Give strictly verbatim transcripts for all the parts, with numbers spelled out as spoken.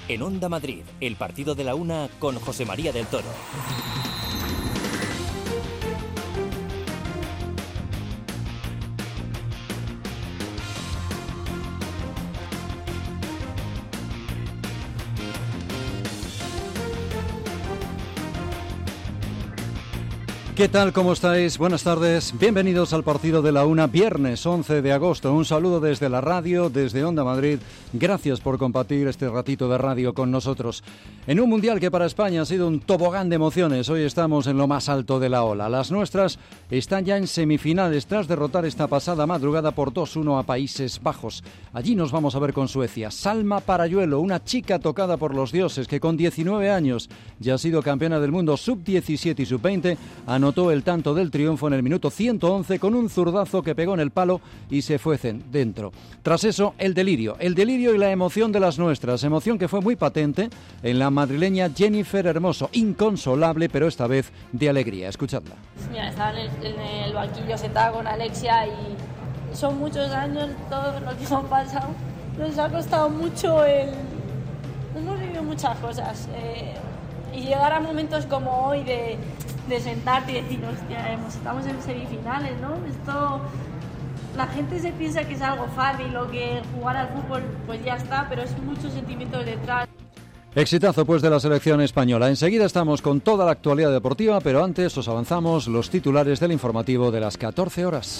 En Onda Madrid, el partido de la una con José María del Toro. ¿Qué tal? ¿Cómo estáis? Buenas tardes. Bienvenidos al partido de la una, viernes once de agosto. Un saludo desde la radio, desde Onda Madrid. Gracias por compartir este ratito de radio con nosotros. En un mundial que para España ha sido un tobogán de emociones, hoy estamos en lo más alto de la ola. Las nuestras están ya en semifinales tras derrotar esta pasada madrugada por dos uno a Países Bajos. Allí nos vamos a ver con Suecia. Salma Parayuelo, una chica tocada por los dioses que con diecinueve años ya ha sido campeona del mundo sub diecisiete y sub veinte, anotó el tanto del triunfo en el minuto ciento once con un zurdazo que pegó en el palo y se fue dentro. Tras eso, el delirio, el delirio y la emoción de las nuestras, emoción que fue muy patente en la madrileña Jennifer Hermoso, inconsolable, pero esta vez de alegría. Escuchadla. Mira, estaba en el, en el banquillo sentada con Alexia y son muchos años todo lo que nos han pasado. Nos ha costado mucho el... Hemos vivido muchas cosas eh, y llegar a momentos como hoy de... de sentarte y decir, hostia, estamos en semifinales, ¿no? Esto, la gente se piensa que es algo fácil o que jugar al fútbol pues ya está, pero es mucho sentimiento detrás. Exitazo pues de la selección española. Enseguida estamos con toda la actualidad deportiva, pero antes os avanzamos los titulares del informativo de las catorce horas.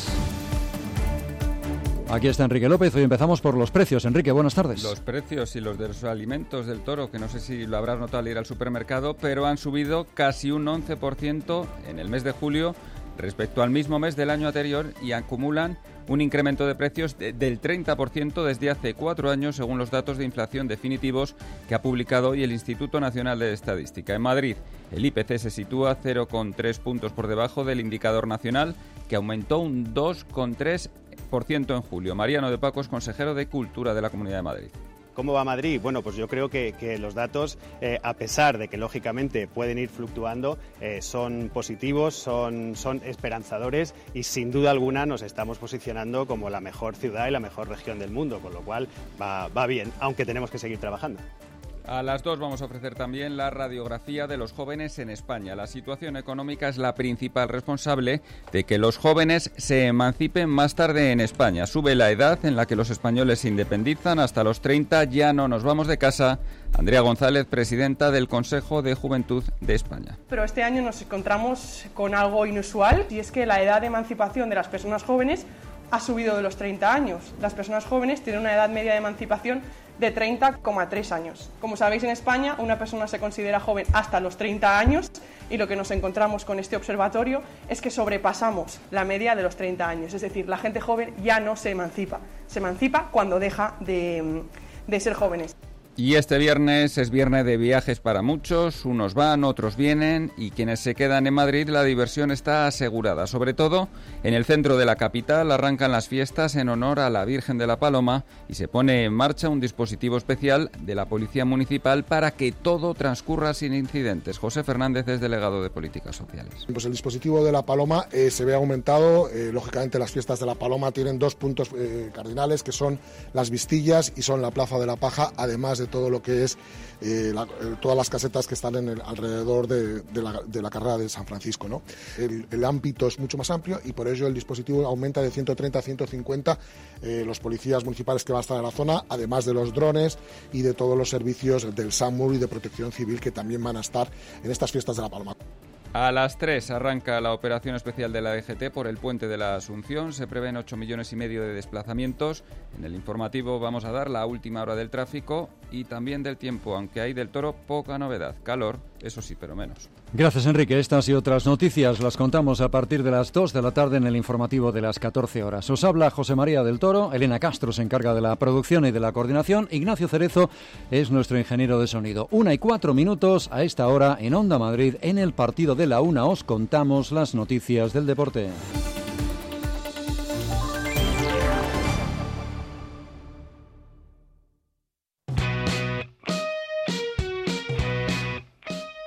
Aquí está Enrique López, hoy empezamos por los precios. Enrique, buenas tardes. Los precios y los de los alimentos del Toro, que no sé si lo habrás notado al ir al supermercado, pero han subido casi un once por ciento en el mes de julio respecto al mismo mes del año anterior y acumulan un incremento de precios de, del treinta por ciento desde hace cuatro años, según los datos de inflación definitivos que ha publicado hoy el Instituto Nacional de Estadística. En Madrid, el I P C se sitúa cero coma tres puntos por debajo del indicador nacional, que aumentó un dos coma tres por ciento en julio. Mariano de Paco es consejero de Cultura de la Comunidad de Madrid. ¿Cómo va Madrid? Bueno, pues yo creo que, que los datos, eh, a pesar de que lógicamente pueden ir fluctuando, eh, son positivos, son, son esperanzadores y sin duda alguna nos estamos posicionando como la mejor ciudad y la mejor región del mundo, con lo cual va, va bien, aunque tenemos que seguir trabajando. A las dos vamos a ofrecer también la radiografía de los jóvenes en España. La situación económica es la principal responsable de que los jóvenes se emancipen más tarde en España. Sube la edad en la que los españoles se independizan. Hasta los treinta ya no nos vamos de casa. Andrea González, presidenta del Consejo de Juventud de España. Pero este año nos encontramos con algo inusual, y es que la edad de emancipación de las personas jóvenes ha subido de los treinta años. Las personas jóvenes tienen una edad media de emancipación de treinta coma tres años. Como sabéis, en España una persona se considera joven hasta los treinta años y lo que nos encontramos con este observatorio es que sobrepasamos la media de los treinta años. Es decir, la gente joven ya no se emancipa. Se emancipa cuando deja de, de ser jóvenes. Y este viernes es viernes de viajes para muchos, unos van, otros vienen, y quienes se quedan en Madrid la diversión está asegurada. Sobre todo en el centro de la capital arrancan las fiestas en honor a la Virgen de la Paloma y se pone en marcha un dispositivo especial de la Policía Municipal para que todo transcurra sin incidentes. José Fernández es delegado de Políticas Sociales. Pues el dispositivo de la Paloma eh, se ve aumentado. Eh, lógicamente las fiestas de la Paloma tienen dos puntos eh, cardinales, que son las Vistillas y son la Plaza de la Paja, además de todo lo que es eh, la, eh, todas las casetas que están en el, alrededor de, de, la, de la carrera de San Francisco, ¿no? El, el ámbito es mucho más amplio y por ello el dispositivo aumenta de ciento treinta a ciento cincuenta eh, los policías municipales que van a estar en la zona, además de los drones y de todos los servicios del SAMUR y de protección civil que también van a estar en estas fiestas de la Paloma. A las tres arranca la operación especial de la D G T por el Puente de la Asunción. Se prevén ocho millones y medio de desplazamientos. En el informativo vamos a dar la última hora del tráfico y también del tiempo, aunque hay del Toro poca novedad. Calor, eso sí, pero menos. Gracias, Enrique. Estas y otras noticias las contamos a partir de las dos de la tarde en el informativo de las catorce horas. Os habla José María del Toro, Elena Castro se encarga de la producción y de la coordinación, Ignacio Cerezo es nuestro ingeniero de sonido. Una y cuatro minutos a esta hora en Onda Madrid, en el partido de la una os contamos las noticias del deporte.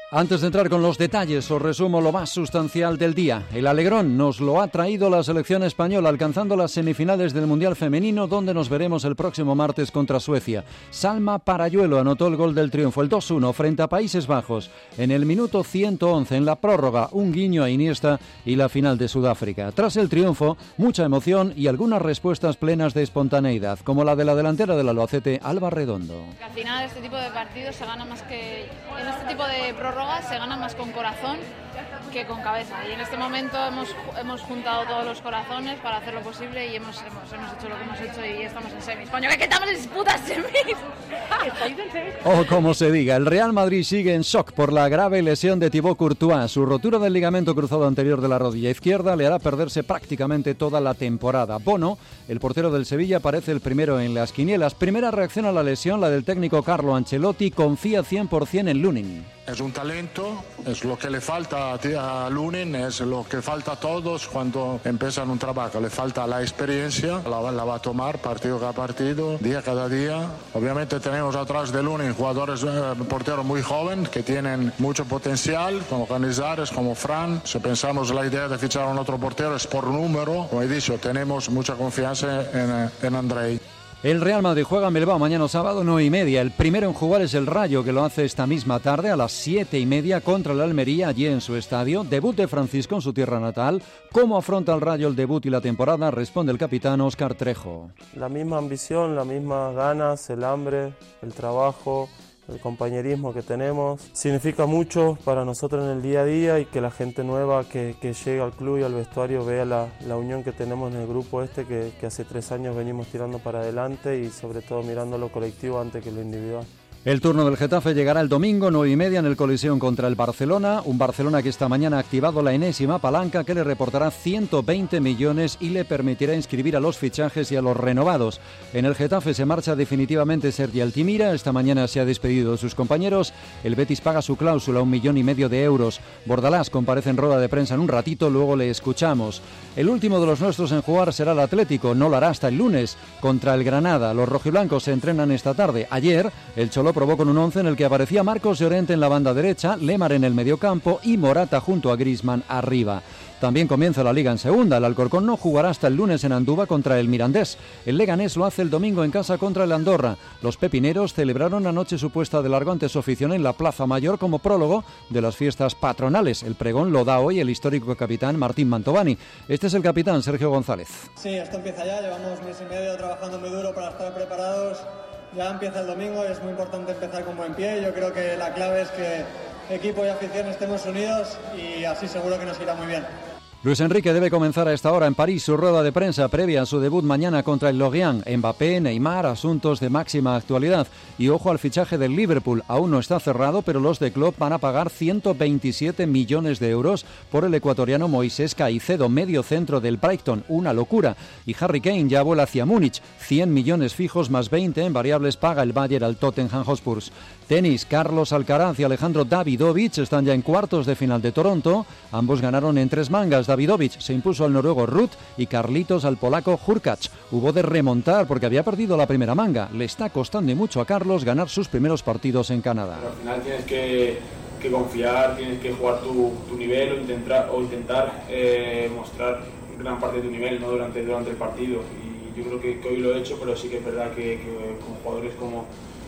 Antes de entrar con los detalles, os resumo lo más sustancial del día. El alegrón nos lo ha traído la selección española, alcanzando las semifinales del Mundial Femenino, donde nos veremos el próximo martes contra Suecia. Salma Parayuelo anotó el gol del triunfo, el dos uno, frente a Países Bajos. En el minuto ciento once, en la prórroga, un guiño a Iniesta y la final de Sudáfrica. Tras el triunfo, mucha emoción y algunas respuestas plenas de espontaneidad, como la de la delantera del Albacete, Alba Redondo. Al final, este tipo de partidos se gana más que... En este tipo de prórroga se gana más con corazón que con cabeza, y en este momento hemos, hemos juntado todos los corazones para hacer lo posible y hemos, hemos, hemos hecho lo que hemos hecho y estamos en semis. ¡Coño, que estamos en putas semis! ¿Estáis en semis? O como se diga, el Real Madrid sigue en shock por la grave lesión de Thibaut Courtois. Su rotura del ligamento cruzado anterior de la rodilla izquierda le hará perderse prácticamente toda la temporada. Bono, el portero del Sevilla, aparece el primero en las quinielas. Primera reacción a la lesión, la del técnico Carlo Ancelotti, confía cien por ciento en Lunin. Es un talento, es lo que le falta a Lunin, es lo que falta a todos cuando empiezan un trabajo. Le falta la experiencia, la, la va a tomar partido cada partido, día cada día. Obviamente tenemos atrás de Lunin jugadores, eh, porteros muy jóvenes que tienen mucho potencial, como Canizares, como Fran. Si pensamos la idea de fichar a un otro portero es por número. Como he dicho, tenemos mucha confianza en, en Andrei. El Real Madrid juega en Bilbao mañana sábado nueve y media. El primero en jugar es el Rayo, que lo hace esta misma tarde a las siete y media contra el Almería, allí en su estadio. Debut de Francisco en su tierra natal. ¿Cómo afronta el Rayo el debut y la temporada? Responde el capitán Óscar Trejo. La misma ambición, las mismas ganas, el hambre, el trabajo, el compañerismo que tenemos. Significa mucho para nosotros en el día a día, y que la gente nueva que, que llega al club y al vestuario vea la, la unión que tenemos en el grupo este, que, que hace tres años venimos tirando para adelante y sobre todo mirando lo colectivo antes que lo individual. El turno del Getafe llegará el domingo, nueve y media, en el Coliseum contra el Barcelona. Un Barcelona que esta mañana ha activado la enésima palanca que le reportará ciento veinte millones y le permitirá inscribir a los fichajes y a los renovados. En el Getafe se marcha definitivamente Sergi Altimira. Esta mañana se ha despedido de sus compañeros. El Betis paga su cláusula, un millón y medio de euros. Bordalás comparece en rueda de prensa en un ratito, luego le escuchamos. El último de los nuestros en jugar será el Atlético. No lo hará hasta el lunes contra el Granada. Los rojiblancos se entrenan esta tarde. Ayer, el Cholo probó con un once en el que aparecía Marcos Llorente en la banda derecha, Lemar en el mediocampo y Morata junto a Griezmann arriba. También comienza la Liga en segunda. El Alcorcón no jugará hasta el lunes en Andúba contra el Mirandés. El Leganés lo hace el domingo en casa contra el Andorra. Los pepineros celebraron anoche su puesta de largo ante su afición en la Plaza Mayor como prólogo de las fiestas patronales. El pregón lo da hoy el histórico capitán Martín Mantovani. Este es el capitán Sergio González. Sí, esto empieza ya. Llevamos mes y medio trabajando muy duro para estar preparados. Ya empieza el domingo y es muy importante empezar con buen pie. Yo creo que la clave es que equipo y afición estemos unidos y así seguro que nos irá muy bien. Luis Enrique debe comenzar a esta hora en París su rueda de prensa previa a su debut mañana contra el Lorient. Mbappé, Neymar, asuntos de máxima actualidad. Y ojo al fichaje del Liverpool. Aún no está cerrado, pero los de Klopp van a pagar ciento veintisiete millones de euros por el ecuatoriano Moisés Caicedo, medio centro del Brighton. Una locura. Y Harry Kane ya vuela hacia Múnich. cien millones fijos más veinte en variables paga el Bayern al Tottenham Hotspur. Tenis, Carlos Alcaraz y Alejandro Davidovich están ya en cuartos de final de Toronto. Ambos ganaron en tres mangas. Davidovich se impuso al noruego Ruth y Carlitos al polaco Hurkacz. Hubo de remontar porque había perdido la primera manga. Le está costando mucho a Carlos ganar sus primeros partidos en Canadá. Pero al final tienes que, que confiar, tienes que jugar tu, tu nivel o intentar, o intentar eh, mostrar gran parte de tu nivel, ¿no? durante, durante el partido. Y yo creo que, que hoy lo he hecho, pero sí que es verdad que, que con jugadores como,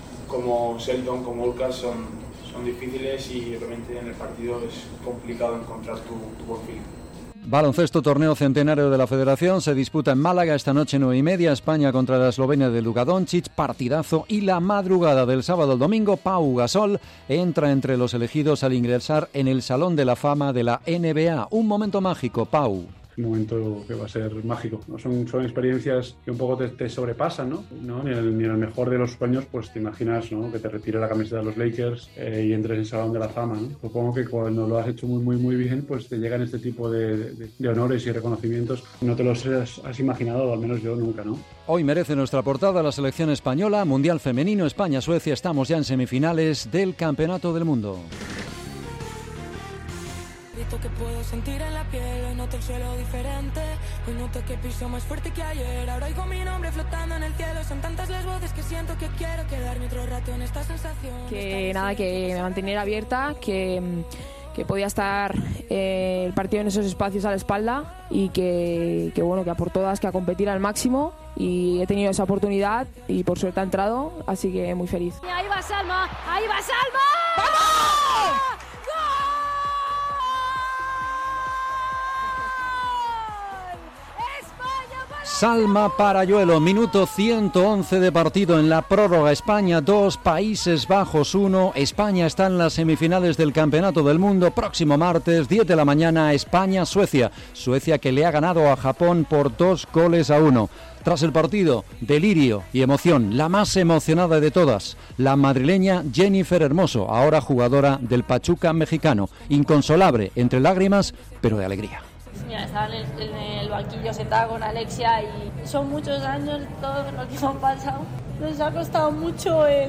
como Selton, como Hurkacz son, son difíciles y obviamente en el partido es complicado encontrar tu, tu buen feeling. Baloncesto, torneo centenario de la Federación, se disputa en Málaga esta noche nueve y media, España contra la Eslovenia de Luka Doncic, partidazo, y la madrugada del sábado al domingo, Pau Gasol entra entre los elegidos al ingresar en el Salón de la Fama de la N B A. Un momento mágico, Pau. Un momento que va a ser mágico, ¿no? Son, son experiencias que un poco te, te sobrepasan, ¿no? ¿no? Ni, en el, ni en el mejor de los sueños, pues te imaginas, ¿no? Que te retire la camiseta de los Lakers eh, y entres en el Salón de la Fama, ¿no? Supongo que cuando lo has hecho muy, muy, muy bien, pues te llegan este tipo de, de, de honores y reconocimientos. No te los has, has imaginado, o al menos yo nunca, ¿no? Hoy merece nuestra portada la selección española, Mundial Femenino, España-Suecia. Estamos ya en semifinales del Campeonato del Mundo. noto que puedo sentir en la piel, hoy noto el suelo diferente, hoy noto que piso más fuerte que ayer, ahora oigo mi nombre flotando en el cielo, son tantas las voces que siento que quiero quedarme otro rato en esta sensación. Que nada, que me manteniera abierta, que, que podía estar eh, el partido en esos espacios a la espalda y que, que bueno, que a por todas, que a competir al máximo, y he tenido esa oportunidad y por suerte ha entrado, así que muy feliz. Ahí va Salma, ahí va Salma. ¡Vamos! Salma Parayuelo, minuto ciento once de partido en la prórroga. España dos, Países Bajos uno. España está en las semifinales del Campeonato del Mundo. Próximo martes, diez de la mañana, España-Suecia. Suecia que le ha ganado a Japón por dos goles a uno. Tras el partido, delirio y emoción. La más emocionada de todas, la madrileña Jennifer Hermoso, ahora jugadora del Pachuca mexicano. Inconsolable, entre lágrimas, pero de alegría. Mira, estaba en el, en el banquillo sentada con Alexia y son muchos años todo lo que hemos pasado. Nos ha costado mucho el...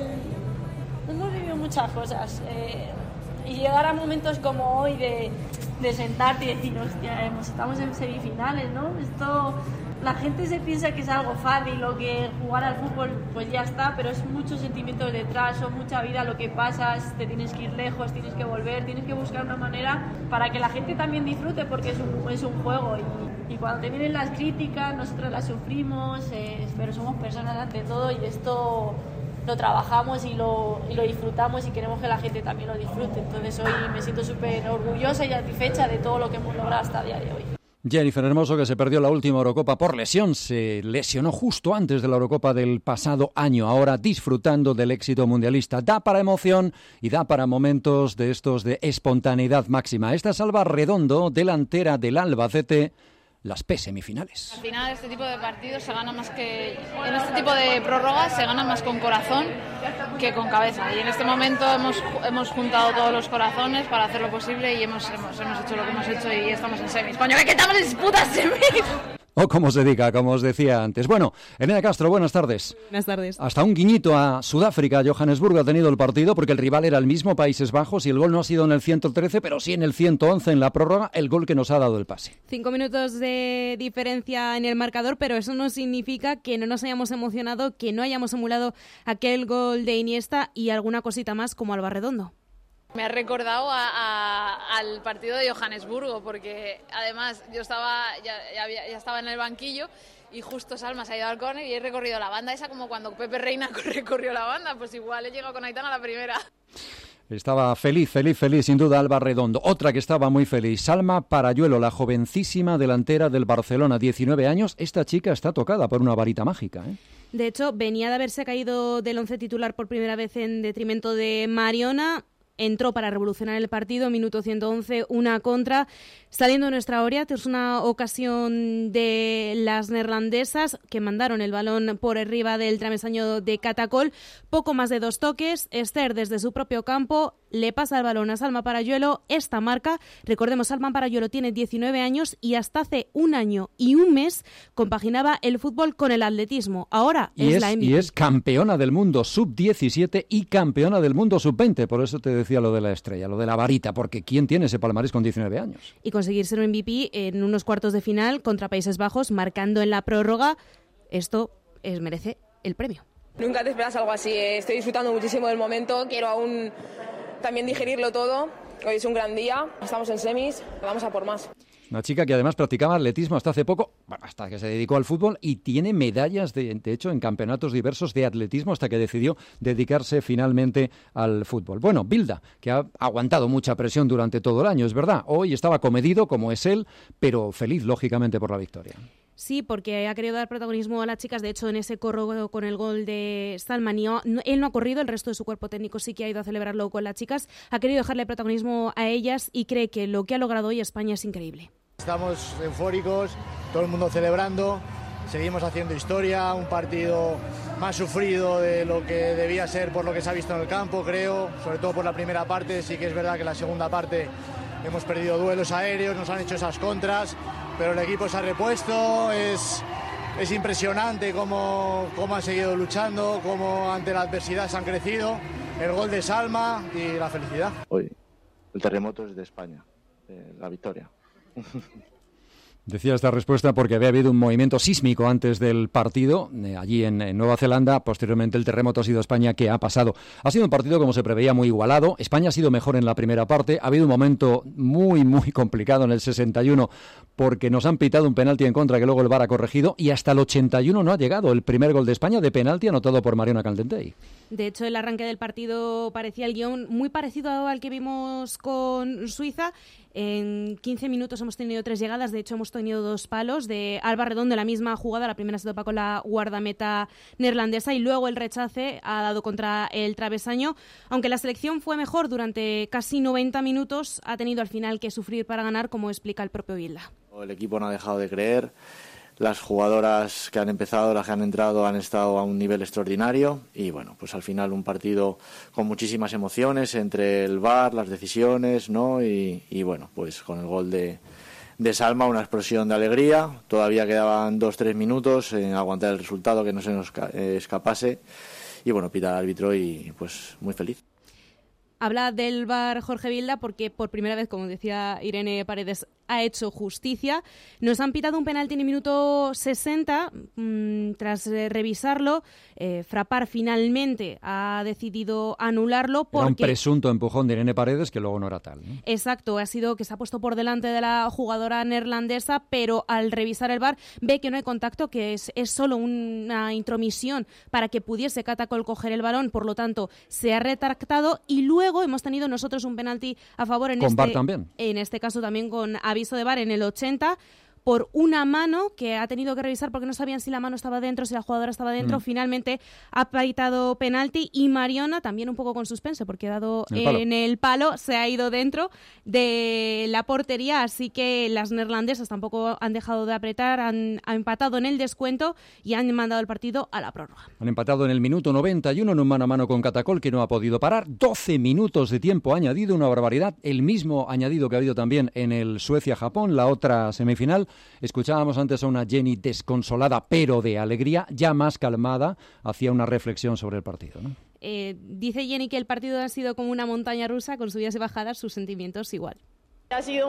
Hemos vivido muchas cosas eh, y llegar a momentos como hoy de, de sentarte y decir, hostia, estamos en semifinales, ¿no? Esto... La gente se piensa que es algo fácil o que jugar al fútbol pues ya está, pero es muchos sentimientos detrás, son mucha vida lo que pasas, te tienes que ir lejos, tienes que volver, tienes que buscar una manera para que la gente también disfrute porque es un, es un juego y, y cuando te vienen las críticas nosotros las sufrimos, eh, pero somos personas ante todo y esto lo trabajamos y lo, y lo disfrutamos y queremos que la gente también lo disfrute. Entonces hoy me siento súper orgullosa y satisfecha de todo lo que hemos logrado hasta el día de hoy. Jennifer Hermoso, que se perdió la última Eurocopa por lesión, se lesionó justo antes de la Eurocopa del pasado año, ahora disfrutando del éxito mundialista. Da para emoción y da para momentos de estos de espontaneidad máxima. Esta es Alba Redondo, delantera del Albacete, las P semifinales. Al final este tipo de partidos se gana más que... En este tipo de prórrogas se gana más con corazón que con cabeza. Y en este momento hemos, hemos juntado todos los corazones para hacer lo posible y hemos, hemos, hemos hecho lo que hemos hecho y estamos en semis. ¡Coño, que estamos en putas semis! O como se diga, como os decía antes. Bueno, Elena Castro, buenas tardes. Buenas tardes. Hasta un guiñito a Sudáfrica, Johannesburgo ha tenido el partido porque el rival era el mismo, Países Bajos, y el gol no ha sido en el ciento trece, pero sí en el ciento once en la prórroga, el gol que nos ha dado el pase. Cinco minutos de diferencia en el marcador, pero eso no significa que no nos hayamos emocionado, que no hayamos emulado aquel gol de Iniesta y alguna cosita más como Alba Redondo. Me ha recordado a, a, al partido de Johannesburgo, porque además yo estaba ya, ya, había, ya estaba en el banquillo y justo Salma se ha ido al córner y he recorrido la banda, esa como cuando Pepe Reina recorrió la banda, pues igual he llegado con Aitana a la primera. Estaba feliz, feliz, feliz, sin duda Alba Redondo. Otra que estaba muy feliz, Salma Parayuelo, la jovencísima delantera del Barcelona, diecinueve años. Esta chica está tocada por una varita mágica, ¿eh? De hecho, venía de haberse caído del once titular por primera vez en detrimento de Mariona. Entró para revolucionar el partido, minuto ciento once, una contra. Saliendo de nuestra área, es una ocasión de las neerlandesas que mandaron el balón por arriba del travesaño de Catacol. Poco más de dos toques. Esther, desde su propio campo, le pasa el balón a Salma Parayuelo. Esta marca, recordemos, Salma Parayuelo tiene diecinueve años y hasta hace un año y un mes compaginaba el fútbol con el atletismo. Ahora y es, es la M V P. Y es campeona del mundo sub diecisiete y campeona del mundo sub veinte. Por eso te decía lo de la estrella, lo de la varita, porque ¿quién tiene ese palmarés con diecinueve años? Y conseguir ser un M V P en unos cuartos de final contra Países Bajos, marcando en la prórroga, esto es, merece el premio. Nunca te esperas algo así, estoy disfrutando muchísimo del momento, quiero aún también digerirlo todo. Hoy es un gran día, estamos en semis, vamos a por más. Una chica que además practicaba atletismo hasta hace poco, hasta que se dedicó al fútbol, y tiene medallas, de, de hecho, en campeonatos diversos de atletismo hasta que decidió dedicarse finalmente al fútbol. Bueno, Bilda, que ha aguantado mucha presión durante todo el año, es verdad. Hoy estaba comedido, como es él, pero feliz, lógicamente, por la victoria. Sí, porque ha querido dar protagonismo a las chicas. De hecho, en ese corro con el gol de Salman, no, él no ha corrido, el resto de su cuerpo técnico sí que ha ido a celebrarlo con las chicas. Ha querido dejarle protagonismo a ellas y cree que lo que ha logrado hoy España es increíble. Estamos eufóricos, todo el mundo celebrando, seguimos haciendo historia, un partido más sufrido de lo que debía ser por lo que se ha visto en el campo, creo, sobre todo por la primera parte. Sí que es verdad que en la segunda parte hemos perdido duelos aéreos, nos han hecho esas contras, pero el equipo se ha repuesto, es, es impresionante cómo, cómo han seguido luchando, cómo ante la adversidad se han crecido, el gol de Salma y la felicidad. Hoy el terremoto es de España. eh, la victoria. Decía esta respuesta porque había habido un movimiento sísmico antes del partido, eh, allí en, en Nueva Zelanda. Posteriormente el terremoto ha sido España, que ha pasado. Ha sido un partido, como se preveía, muy igualado. España ha sido mejor en la primera parte. Ha habido un momento muy, muy complicado en el sesenta y uno porque nos han pitado un penalti en contra que luego el V A R ha corregido, y hasta el ochenta y uno no ha llegado el primer gol de España de penalti anotado por Mariona Caldentey. De hecho, el arranque del partido parecía el guión muy parecido al que vimos con Suiza. En quince minutos hemos tenido tres llegadas, de hecho hemos tenido dos palos de Alba Redondo en la misma jugada. La primera se topa con la guardameta neerlandesa y luego el rechace ha dado contra el travesaño. Aunque la selección fue mejor durante casi noventa minutos, ha tenido al final que sufrir para ganar, como explica el propio Vilda. El equipo no ha dejado de creer. Las jugadoras que han empezado, las que han entrado, han estado a un nivel extraordinario y bueno, pues al final un partido con muchísimas emociones entre el V A R, las decisiones, ¿no? Y, y bueno, pues con el gol de, de Salma, una explosión de alegría. Todavía quedaban dos, tres minutos en aguantar el resultado, que no se nos eh, escapase y bueno, pita el árbitro y pues muy feliz. Habla del V A R Jorge Vilda porque por primera vez, como decía Irene Paredes, ha hecho justicia. Nos han pitado un penalti en el minuto sesenta. Mmm, tras eh, revisarlo, eh, Frappart finalmente ha decidido anularlo porque... Era un presunto empujón de Irene Paredes que luego no era tal, ¿no? Exacto, ha sido que se ha puesto por delante de la jugadora neerlandesa, pero al revisar el V A R ve que no hay contacto, que es, es solo una intromisión para que pudiese Catacol coger el balón, por lo tanto se ha retractado y luego hemos tenido nosotros un penalti a favor en con este, V A R también. En este caso también con aviso de V A R en el ochenta por una mano que ha tenido que revisar porque no sabían si la mano estaba dentro, si la jugadora estaba dentro. Mm. Finalmente ha pitado penalti y Mariona, también un poco con suspense porque ha dado el eh, en el palo, se ha ido dentro de la portería, así que las neerlandesas tampoco han dejado de apretar, han, han empatado en el descuento y han mandado el partido a la prórroga. Han empatado en el minuto noventa y uno en un mano a mano con Catacol, que no ha podido parar. doce minutos de tiempo añadido, una barbaridad. El mismo añadido que ha habido también en el Suecia-Japón, la otra semifinal. Escuchábamos antes a una Jenny desconsolada, pero de alegría, ya más calmada, hacía una reflexión sobre el partido, ¿no? Eh, dice Jenny que el partido ha sido como una montaña rusa, con subidas y bajadas, sus sentimientos igual. Ha sido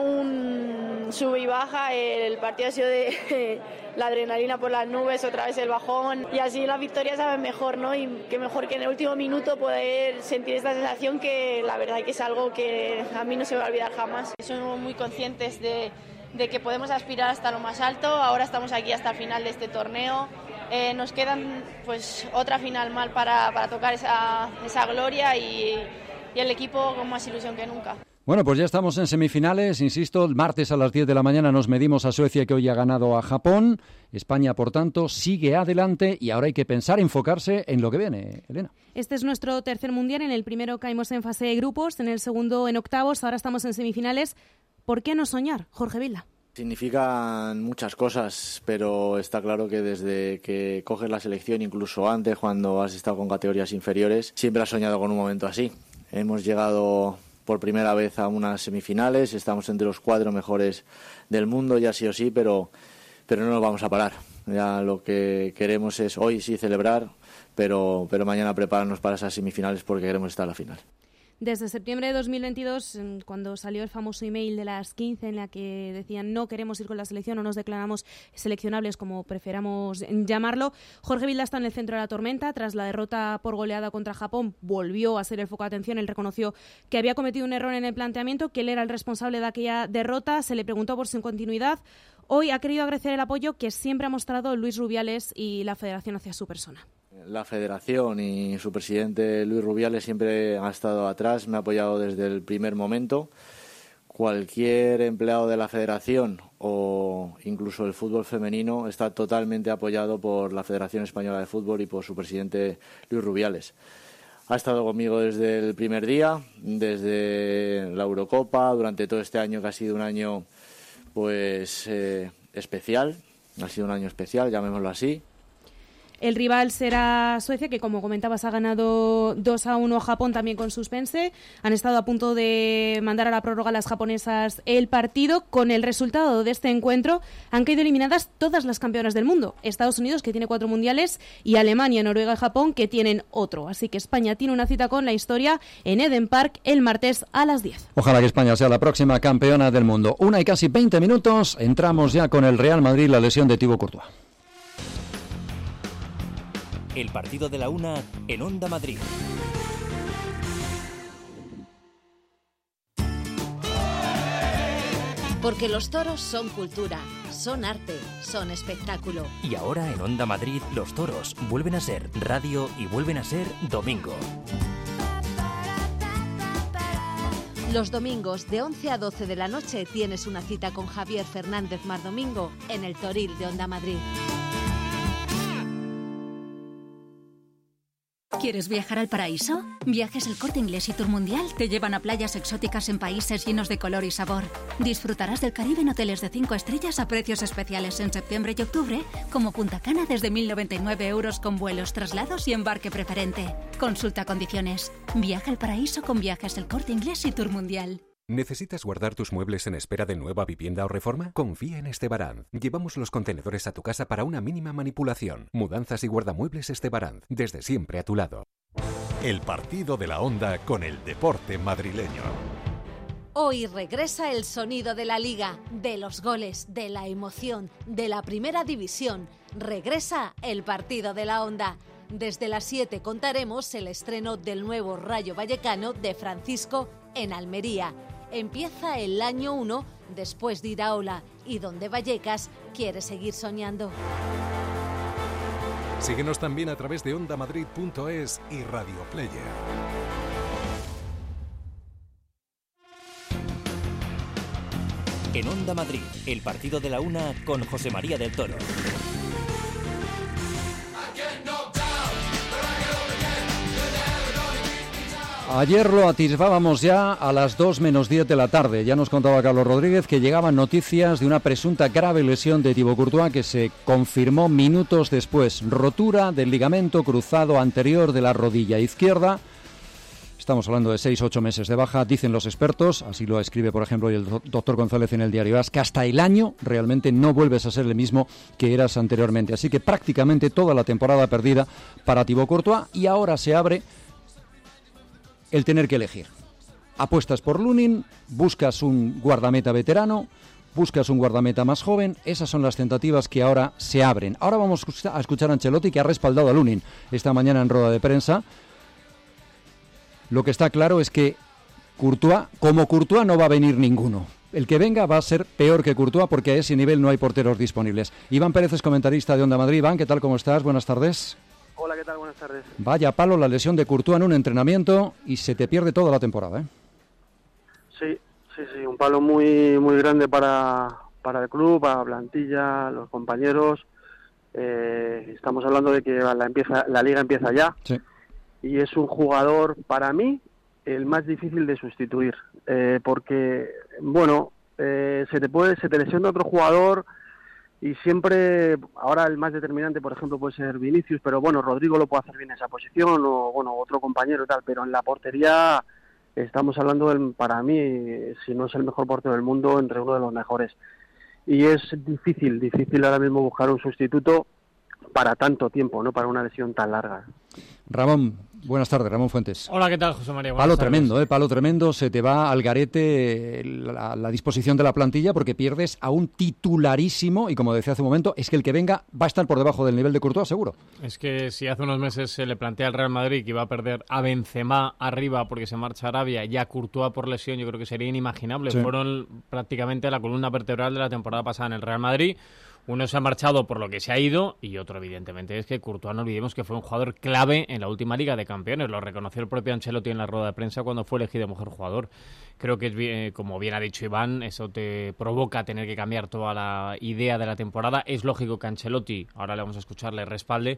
un sube y baja, el partido ha sido de la adrenalina por las nubes, otra vez el bajón, y así la victoria sabe mejor, ¿no? Y qué mejor que en el último minuto poder sentir esta sensación, que la verdad que es algo que a mí no se me va a olvidar jamás. Somos muy conscientes de de que podemos aspirar hasta lo más alto. Ahora estamos aquí hasta el final de este torneo. Eh, nos quedan pues otra final mal para, para tocar esa, esa gloria y, y el equipo con más ilusión que nunca. Bueno, pues ya estamos en semifinales, insisto, el martes a las diez de la mañana nos medimos a Suecia, que hoy ha ganado a Japón. España, por tanto, sigue adelante y ahora hay que pensar, enfocarse en lo que viene, Elena. Este es nuestro tercer mundial, en el primero caímos en fase de grupos, en el segundo en octavos, ahora estamos en semifinales. ¿Por qué no soñar, Jorge Vilda? Significan muchas cosas, pero está claro que desde que coges la selección, incluso antes, cuando has estado con categorías inferiores, siempre has soñado con un momento así. Hemos llegado por primera vez a unas semifinales, estamos entre los cuatro mejores del mundo, ya sí o sí, pero, pero no nos vamos a parar. Ya lo que queremos es hoy sí celebrar, pero, pero mañana prepararnos para esas semifinales porque queremos estar a la final. Desde septiembre de dos mil veintidós, cuando salió el famoso email de las quince en la que decían no queremos ir con la selección o nos declaramos seleccionables, como preferamos llamarlo, Jorge Vilda está en el centro de la tormenta. Tras la derrota por goleada contra Japón, volvió a ser el foco de atención. Él reconoció que había cometido un error en el planteamiento, que él era el responsable de aquella derrota. Se le preguntó por su continuidad. Hoy ha querido agradecer el apoyo que siempre ha mostrado Luis Rubiales y la Federación hacia su persona. La Federación y su presidente Luis Rubiales siempre ha estado atrás, me ha apoyado desde el primer momento. Cualquier empleado de la Federación o incluso el fútbol femenino está totalmente apoyado por la Federación Española de Fútbol y por su presidente Luis Rubiales. Ha estado conmigo desde el primer día, desde la Eurocopa, durante todo este año que ha sido un año pues eh, especial, ha sido un año especial, llamémoslo así. El rival será Suecia, que como comentabas ha ganado dos a uno a Japón también con suspense. Han estado a punto de mandar a la prórroga las japonesas el partido. Con el resultado de este encuentro han caído eliminadas todas las campeonas del mundo. Estados Unidos, que tiene cuatro mundiales, y Alemania, Noruega y Japón, que tienen otro. Así que España tiene una cita con la historia en Eden Park el martes a las diez. Ojalá que España sea la próxima campeona del mundo. Una y casi veinte minutos. Entramos ya con el Real Madrid, la lesión de Thibaut Courtois. El partido de la una en Onda Madrid. Porque los toros son cultura, son arte, son espectáculo. Y ahora en Onda Madrid los toros vuelven a ser radio y vuelven a ser domingo. Los domingos de once a doce de la noche tienes una cita con Javier Fernández Mardomingo en el Toril de Onda Madrid. ¿Quieres viajar al paraíso? Viajes El Corte Inglés y Tour Mundial te llevan a playas exóticas en países llenos de color y sabor. Disfrutarás del Caribe en hoteles de cinco estrellas a precios especiales en septiembre y octubre, como Punta Cana desde mil noventa y nueve euros con vuelos, traslados y embarque preferente. Consulta condiciones. Viaja al paraíso con Viajes El Corte Inglés y Tour Mundial. ¿Necesitas guardar tus muebles en espera de nueva vivienda o reforma? Confía en Estebaranz. Llevamos los contenedores a tu casa para una mínima manipulación. Mudanzas y guardamuebles Estebaranz. Desde siempre a tu lado. El partido de la Onda con el deporte madrileño. Hoy regresa el sonido de la Liga, de los goles, de la emoción, de la Primera División. Regresa el partido de la Onda. Desde las siete contaremos el estreno del nuevo Rayo Vallecano de Francisco en Almería. Empieza el año uno después de Iraola y donde Vallecas quiere seguir soñando. Síguenos también a través de onda madrid punto es y Radio Player. En Onda Madrid, el partido de la una con José María del Toro. Ayer lo atisbábamos ya a las dos menos diez de la tarde. Ya nos contaba Carlos Rodríguez que llegaban noticias de una presunta grave lesión de Thibaut Courtois que se confirmó minutos después. Rotura del ligamento cruzado anterior de la rodilla izquierda. Estamos hablando de seis ocho meses de baja, dicen los expertos, así lo escribe por ejemplo el doctor González en el Diario As, que hasta el año realmente no vuelves a ser el mismo que eras anteriormente. Así que prácticamente toda la temporada perdida para Thibaut Courtois y ahora se abre el tener que elegir. Apuestas por Lunin, buscas un guardameta veterano, buscas un guardameta más joven. Esas son las tentativas que ahora se abren. Ahora vamos a escuchar a Ancelotti, que ha respaldado a Lunin esta mañana en rueda de prensa. Lo que está claro es que Courtois, como Courtois no va a venir ninguno. El que venga va a ser peor que Courtois porque a ese nivel no hay porteros disponibles. Iván Pérez es comentarista de Onda Madrid. Iván, ¿qué tal? ¿Cómo estás? Buenas tardes. Hola, ¿qué tal? Buenas tardes. Vaya palo la lesión de Courtois en un entrenamiento y se te pierde toda la temporada, ¿eh? Sí, sí, sí, un palo muy muy grande para, para el club, para la plantilla, los compañeros. Eh, estamos hablando de que la, empieza, la liga empieza ya. Sí. Y es un jugador, para mí, el más difícil de sustituir. Eh, porque, bueno, eh, se te puede se te lesiona otro jugador. Y siempre, ahora el más determinante, por ejemplo, puede ser Vinicius, pero bueno, Rodrigo lo puede hacer bien en esa posición, o bueno, otro compañero y tal, pero en la portería estamos hablando, del, para mí, si no es el mejor portero del mundo, entre uno de los mejores. Y es difícil, difícil ahora mismo buscar un sustituto para tanto tiempo, no para una lesión tan larga. Ramón, buenas tardes, Ramón Fuentes. Hola, ¿qué tal, José María? Buenas Palo tardes. tremendo, ¿eh? Palo tremendo, se te va al garete la, la disposición de la plantilla porque pierdes a un titularísimo y como decía hace un momento, es que el que venga va a estar por debajo del nivel de Courtois, seguro. Es que si hace unos meses se le plantea al Real Madrid que iba a perder a Benzema arriba porque se marcha a Arabia y a Courtois por lesión, yo creo que sería inimaginable. Sí. Fueron prácticamente la columna vertebral de la temporada pasada en el Real Madrid. Uno se ha marchado por lo que se ha ido y otro, evidentemente, es que Courtois, no olvidemos que fue un jugador clave en la última Liga de Campeones. Lo reconoció el propio Ancelotti en la rueda de prensa cuando fue elegido mejor jugador. Creo que, es bien, como bien ha dicho Iván, eso te provoca tener que cambiar toda la idea de la temporada. Es lógico que Ancelotti, ahora le vamos a escuchar, le respalde,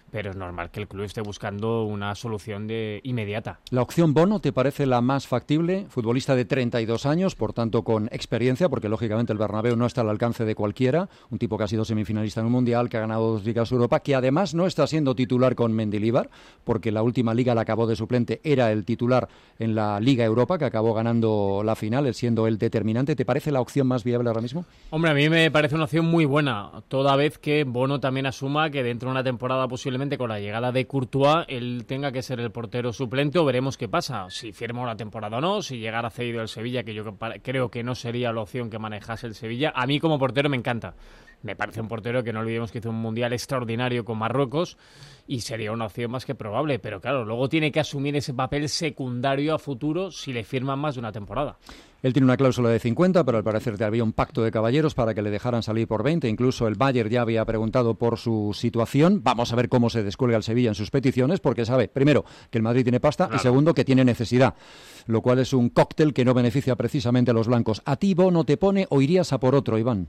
pero es normal que el club esté buscando una solución de inmediata. ¿La opción Bono te parece la más factible? Futbolista de treinta y dos años, por tanto con experiencia, porque lógicamente el Bernabéu no está al alcance de cualquiera, un tipo que ha sido semifinalista en un Mundial, que ha ganado dos Ligas Europa, que además no está siendo titular con Mendilibar, porque la última Liga la acabó de suplente, era el titular en la Liga Europa, que acabó ganando la final, siendo el determinante. ¿Te parece la opción más viable ahora mismo? Hombre, a mí me parece una opción muy buena, toda vez que Bono también asuma que dentro de una temporada posiblemente con la llegada de Courtois él tenga que ser el portero suplente, o veremos qué pasa, si firma una temporada o no, si llegara cedido el Sevilla, que yo creo que no sería la opción que manejase el Sevilla. A mí como portero me encanta. Me parece un portero que no olvidemos que hizo un mundial extraordinario con Marruecos y sería una opción más que probable, pero claro, luego tiene que asumir ese papel secundario a futuro si le firman más de una temporada. Él tiene una cláusula de cincuenta, pero al parecer había un pacto de caballeros para que le dejaran salir por veinte. Incluso el Bayern ya había preguntado por su situación. Vamos a ver cómo se descuelga el Sevilla en sus peticiones, porque sabe, primero, que el Madrid tiene pasta, claro, y segundo, que tiene necesidad, lo cual es un cóctel que no beneficia precisamente a los blancos. ¿A ti Bono te pone o irías a por otro, Iván?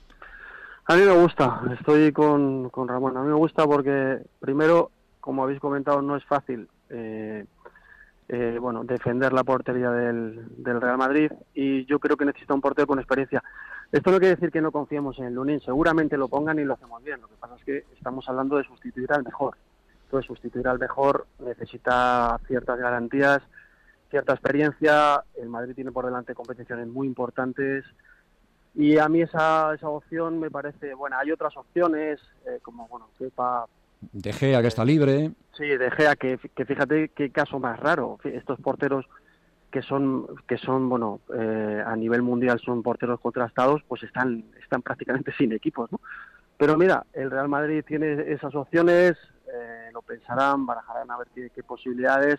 A mí me gusta, estoy con, con Ramón, a mí me gusta porque, primero, como habéis comentado, no es fácil eh, eh, bueno, defender la portería del, del Real Madrid, y yo creo que necesita un portero con experiencia. Esto no quiere decir que no confiemos en Lunin, seguramente lo pongan y lo hacemos bien, lo que pasa es que estamos hablando de sustituir al mejor. Entonces, sustituir al mejor necesita ciertas garantías, cierta experiencia. El Madrid tiene por delante competiciones muy importantes, y a mí esa, esa opción me parece buena. Hay otras opciones, eh, como, bueno, Kepa... De Gea, que está libre. Sí, De Gea, que, que fíjate qué caso más raro. Estos porteros que son, que son bueno, eh, a nivel mundial son porteros contrastados, pues están, están prácticamente sin equipos, ¿no? Pero mira, el Real Madrid tiene esas opciones, eh, lo pensarán, barajarán a ver qué, qué posibilidades.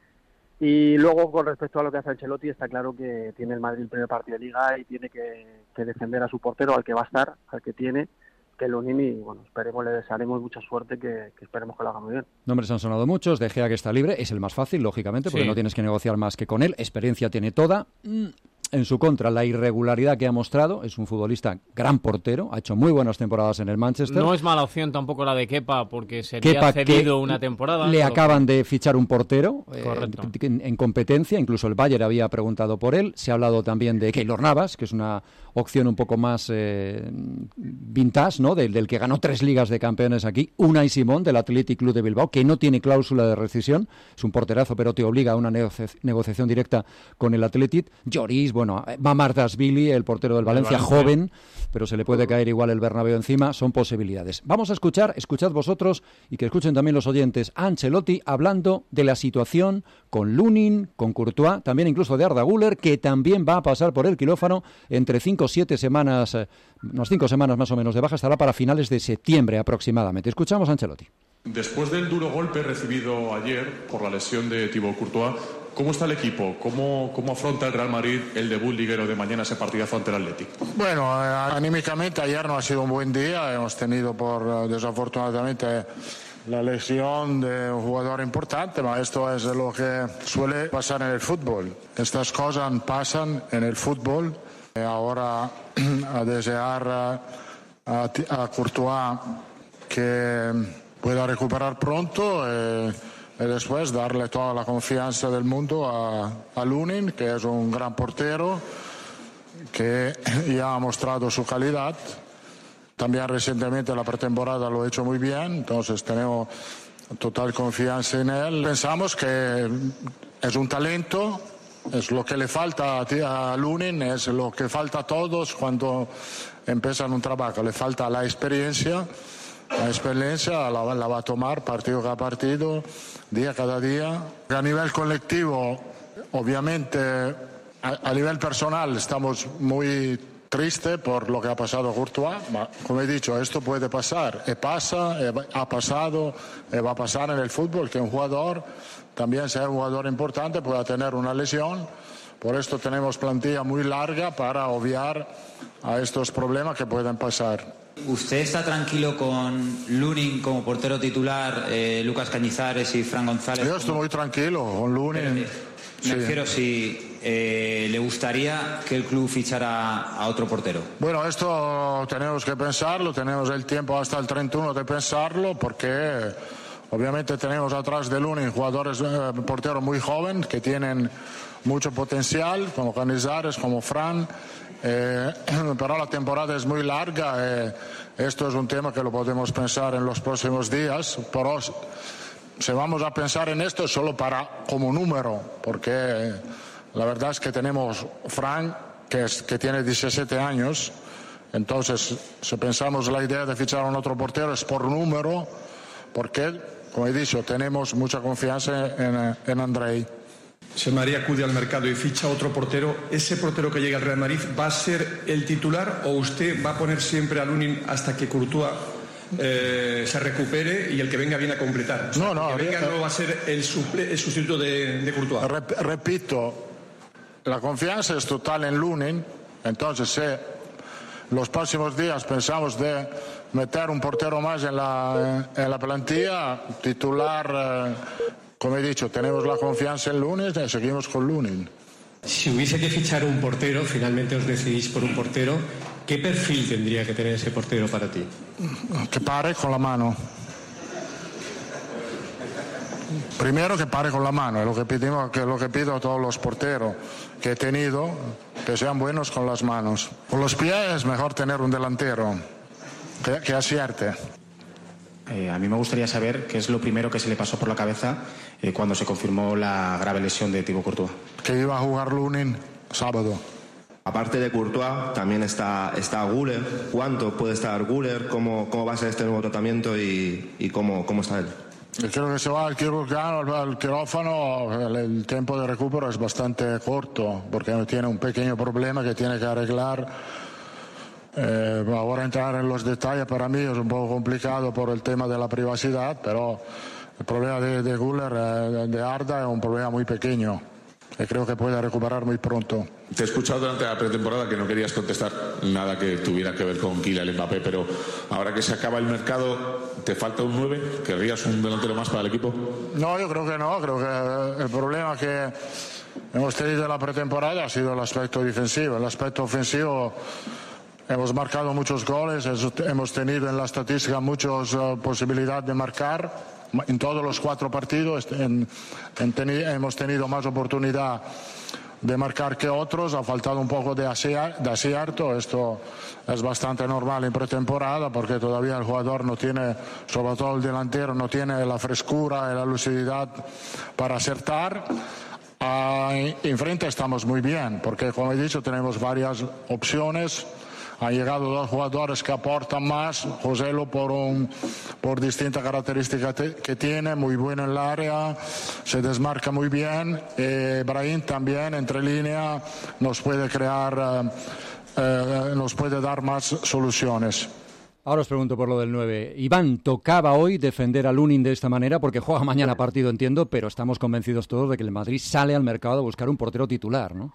Y luego, con respecto a lo que hace Ancelotti, está claro que tiene el Madrid el primer partido de Liga y tiene que, que defender a su portero, al que va a estar, al que tiene, que Lunin, y bueno, esperemos, le desearemos mucha suerte, que, que esperemos que lo haga muy bien. Nombres han sonado muchos. De Gea, que está libre, es el más fácil, lógicamente, porque sí, no tienes que negociar más que con él. Experiencia tiene toda. Mm. En su contra, la irregularidad que ha mostrado. Es un futbolista gran portero, ha hecho muy buenas temporadas en el Manchester. No es mala opción tampoco la de Kepa, porque sería Kepa, cedido una temporada. Le acaban de fichar un portero eh, en, en competencia, incluso el Bayern había preguntado por él. Se ha hablado también de Keylor Navas, que es una opción un poco más eh, vintage, ¿no? Del, del que ganó tres ligas de campeones aquí. Unai Simón, del Athletic Club de Bilbao, que no tiene cláusula de rescisión. Es un porterazo, pero te obliga a una negocia- negociación directa con el Athletic. Lloris, bueno, Mamardashvili, el portero del Valencia, Valencia, joven, pero se le puede caer igual el Bernabéu encima. Son posibilidades. Vamos a escuchar, escuchad vosotros y que escuchen también los oyentes, a Ancelotti hablando de la situación con Lunin, con Courtois, también incluso de Arda Güler, que también va a pasar por el quirófano entre cinco o siete semanas, eh, unas cinco semanas más o menos de baja, estará para finales de septiembre aproximadamente. Escuchamos a Ancelotti. Después del duro golpe recibido ayer por la lesión de Thibaut Courtois, ¿cómo está el equipo? ¿Cómo, cómo afronta el Real Madrid el debut liguero de mañana, ese partidazo ante el Athletic? Bueno, eh, anímicamente ayer no ha sido un buen día. Hemos tenido por desafortunadamente la lesión de un jugador importante, pero esto es lo que suele pasar en el fútbol. Estas cosas pasan en el fútbol. Eh, ahora a desear a, a Courtois que pueda recuperar pronto eh, y después darle toda la confianza del mundo a, a Lunin, que es un gran portero que ya ha mostrado su calidad. También recientemente la pretemporada lo ha hecho muy bien, entonces tenemos total confianza en él. Pensamos que es un talento, es lo que le falta a, a Lunin, es lo que falta a todos cuando empiezan un trabajo, le falta la experiencia. La experiencia la, la va a tomar partido cada partido, día cada día. A nivel colectivo, obviamente, a, a nivel personal estamos muy tristes por lo que ha pasado a Courtois. Como he dicho, esto puede pasar, y pasa, y ha pasado, y va a pasar en el fútbol, que un jugador, también sea un jugador importante, pueda tener una lesión. Por esto tenemos plantilla muy larga para obviar a estos problemas que pueden pasar. ¿Usted está tranquilo con Lunin como portero titular, eh, Lucas Cañizares y Fran González? Yo estoy muy tranquilo con Lunin. Pero, me sí. refiero si eh, le gustaría que el club fichara a otro portero. Bueno, esto tenemos que pensarlo, tenemos el tiempo hasta el treinta y uno de pensarlo, porque Obviamente tenemos atrás de Lunin jugadores, eh, porteros muy jóvenes que tienen mucho potencial, como Canizares, como Fran, eh, pero la temporada es muy larga. Eh, esto es un tema que lo podemos pensar en los próximos días, pero si vamos a pensar en esto solo para como número, porque eh, la verdad es que tenemos Fran, que, es, que tiene diecisiete años, entonces si pensamos la idea de fichar a un otro portero es por número, porque, como he dicho, tenemos mucha confianza en, en Andrei. Si el Madrid acude al mercado y ficha otro portero, ¿ese portero que llega al Real Madrid va a ser el titular o usted va a poner siempre a Lunin hasta que Courtois eh, se recupere y el que venga viene a completar? O sea, no, no, el que venga no va a ser el, suple, el sustituto de, de Courtois. Rep, repito, la confianza es total en Lunin, entonces si los próximos días pensamos de meter un portero más en la, en la plantilla, titular, eh, como he dicho, tenemos la confianza en Lunin y seguimos con Lunin. Si hubiese que fichar un portero, finalmente os decidís por un portero, ¿qué perfil tendría que tener ese portero para ti? Que pare con la mano. Primero que pare con la mano, es lo que pedimos, que es lo que pido a todos los porteros que he tenido, que sean buenos con las manos. Con los pies es mejor tener un delantero que, que acierte. Eh, a mí me gustaría saber qué es lo primero que se le pasó por la cabeza eh, cuando se confirmó la grave lesión de Thibaut Courtois. Que iba a jugar Lunin sábado. Aparte de Courtois, también está, está Güler. ¿Cuánto puede estar Güler? ¿Cómo, cómo va a ser este nuevo tratamiento y, y cómo, cómo está él? Yo creo que se va al quirúrgico, al quirófano, el, el tiempo de recupero es bastante corto, porque tiene un pequeño problema que tiene que arreglar. Eh, ahora entrar en los detalles para mí es un poco complicado por el tema de la privacidad, pero el problema de, de Güler, eh, de Arda, es un problema muy pequeño y creo que puede recuperar muy pronto. Te he escuchado durante la pretemporada que no querías contestar nada que tuviera que ver con Kylian Mbappé, pero ahora que se acaba el mercado, ¿te falta un nueve? ¿Querrías un delantero más para el equipo? No, yo creo que no. Creo que el problema que hemos tenido en la pretemporada ha sido el aspecto defensivo. El aspecto ofensivo, hemos marcado muchos goles, hemos tenido en la estadística muchas uh, posibilidades de marcar. En todos los cuatro partidos en, en teni, hemos tenido más oportunidad de marcar que otros, ha faltado un poco de, aciar, de acierto. Esto es bastante normal en pretemporada porque todavía el jugador no tiene, sobre todo el delantero, no tiene la frescura y la lucididad para acertar. Ah, enfrente estamos muy bien porque, como he dicho, tenemos varias opciones. Han llegado dos jugadores que aportan más. Joselu por, un, por distintas características que tiene, muy bueno en el área, se desmarca muy bien. Eh, Brahim también, entre línea, nos puede crear, eh, nos puede dar más soluciones. Ahora os pregunto por lo del nueve. Iván, ¿tocaba hoy defender a Lunin de esta manera? Porque juega mañana partido, entiendo, pero estamos convencidos todos de que el Madrid sale al mercado a buscar un portero titular, ¿no?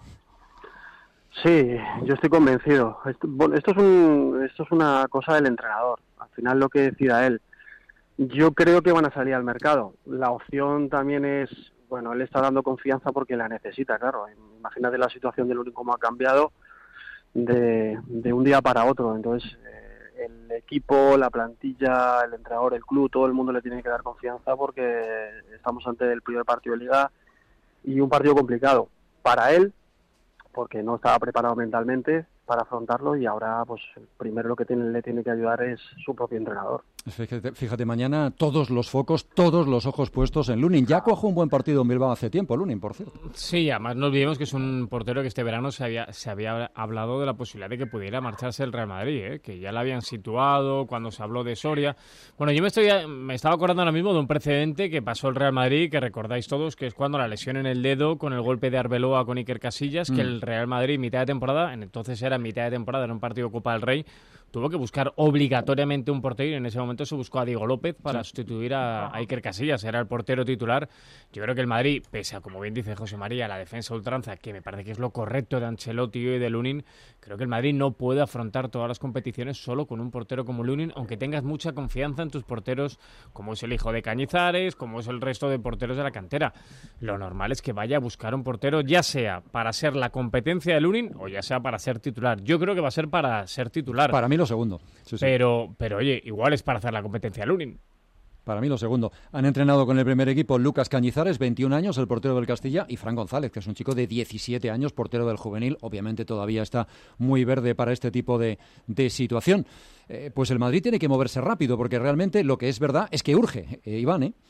Sí, yo estoy convencido. Esto, bueno, esto es un, esto es una cosa del entrenador. Al final lo que decida él. Yo creo que van a salir al mercado. La opción también es, bueno, él está dando confianza porque la necesita, claro. Imagínate la situación del Lunin cómo ha cambiado de, de un día para otro. Entonces, eh, el equipo, la plantilla, el entrenador, el club, todo el mundo le tiene que dar confianza porque estamos ante el primer partido de Liga y un partido complicado para él, porque no estaba preparado mentalmente para afrontarlo y ahora pues primero lo que tiene, le tiene que ayudar es su propio entrenador. Fíjate, fíjate, mañana todos los focos, todos los ojos puestos en Lunin. Ya cuajó un buen partido en Bilbao hace tiempo, Lunin, por cierto. Sí, además no olvidemos que es un portero que este verano se había, se había hablado de la posibilidad de que pudiera marcharse el Real Madrid, ¿eh? Que ya la habían situado cuando se habló de Soria. Bueno, yo me estoy me estaba acordando ahora mismo de un precedente que pasó el Real Madrid, que recordáis todos, que es cuando la lesión en el dedo con el golpe de Arbeloa con Iker Casillas, mm. que el Real Madrid mitad de temporada, en entonces era mitad de temporada, era un partido de Copa del Rey, tuvo que buscar obligatoriamente un portero y en ese momento se buscó a Diego López para sí. sustituir a, a Iker Casillas, era el portero titular. Yo creo que el Madrid, pese a, como bien dice José María, la defensa ultranza, que me parece que es lo correcto de Ancelotti y de Lunin, creo que el Madrid no puede afrontar todas las competiciones solo con un portero como Lunin, aunque tengas mucha confianza en tus porteros, como es el hijo de Cañizares, como es el resto de porteros de la cantera. Lo normal es que vaya a buscar un portero, ya sea para ser la competencia de Lunin o ya sea para ser titular. Yo creo que va a ser para ser titular. Para mí lo segundo. Sí, sí. Pero, pero oye, igual es para hacer la competencia a Lunin. Para mí lo segundo. Han entrenado con el primer equipo Lucas Cañizares, veintiún años, el portero del Castilla, y Fran González, que es un chico de diecisiete años, portero del juvenil. Obviamente todavía está muy verde para este tipo de, de situación. Eh, pues el Madrid tiene que moverse rápido, porque realmente lo que es verdad es que urge, eh, Iván, ¿eh?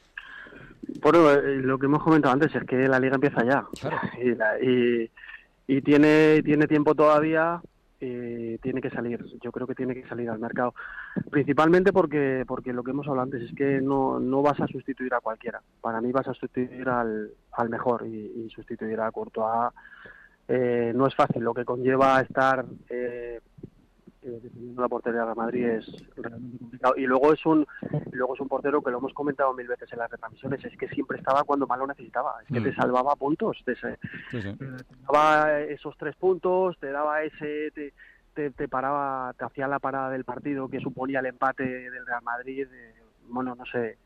Bueno, eh, lo que hemos comentado antes es que la Liga empieza ya. Claro. Y, la, y, y tiene, tiene tiempo todavía. Eh, tiene que salir, yo creo que tiene que salir al mercado, principalmente porque porque lo que hemos hablado antes es que no, no vas a sustituir a cualquiera. Para mí vas a sustituir al, al mejor, y, y sustituir a Courtois eh, no es fácil. Lo que conlleva estar eh, eh, defendiendo la portería de Madrid es realmente complicado, y luego es un luego es un portero que lo hemos comentado mil veces en las retransmisiones, es que siempre estaba cuando más lo necesitaba, es que mm. te salvaba puntos, te, sí, sí. te daba esos tres puntos, te daba ese te, te, te paraba, te hacía la parada del partido que suponía el empate del Real Madrid. Eh, bueno, no sé,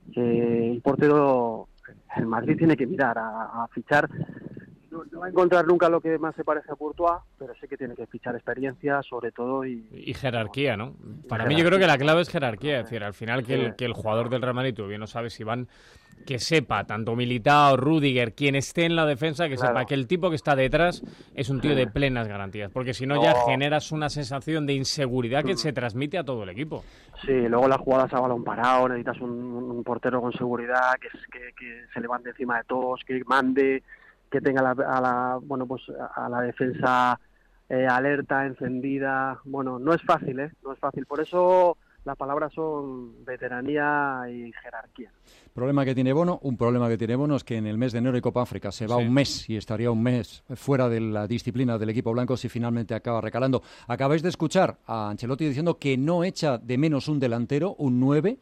eh, el portero, el Madrid tiene que mirar a, a fichar. No, no va a encontrar nunca lo que más se parece a Courtois, pero sí que tiene que fichar experiencia, sobre todo, y... Y jerarquía, ¿no? Para jerarquía. mí yo creo que la clave es jerarquía, es decir, al final que el, que el jugador del Real Madrid, tú bien lo sabes, Iván, que sepa, tanto Militao, Rüdiger, quien esté en la defensa, que claro. sepa que el tipo que está detrás es un tío de plenas garantías, porque si no, no. ya generas una sensación de inseguridad que se transmite a todo el equipo. Sí, luego las jugadas a balón parado, necesitas un, un portero con seguridad, que, que, que se levante encima de todos, que mande... que tenga la, a la bueno pues a la defensa eh, alerta, encendida. Bueno, no es fácil, ¿eh? No es fácil. Por eso las palabras son veteranía y jerarquía. Problema que tiene Bono, un problema que tiene Bono es que en el mes de enero de Copa África se va sí. un mes y estaría un mes fuera de la disciplina del equipo blanco si finalmente acaba recalando. Acabáis de escuchar a Ancelotti diciendo que no echa de menos un delantero, un nueve.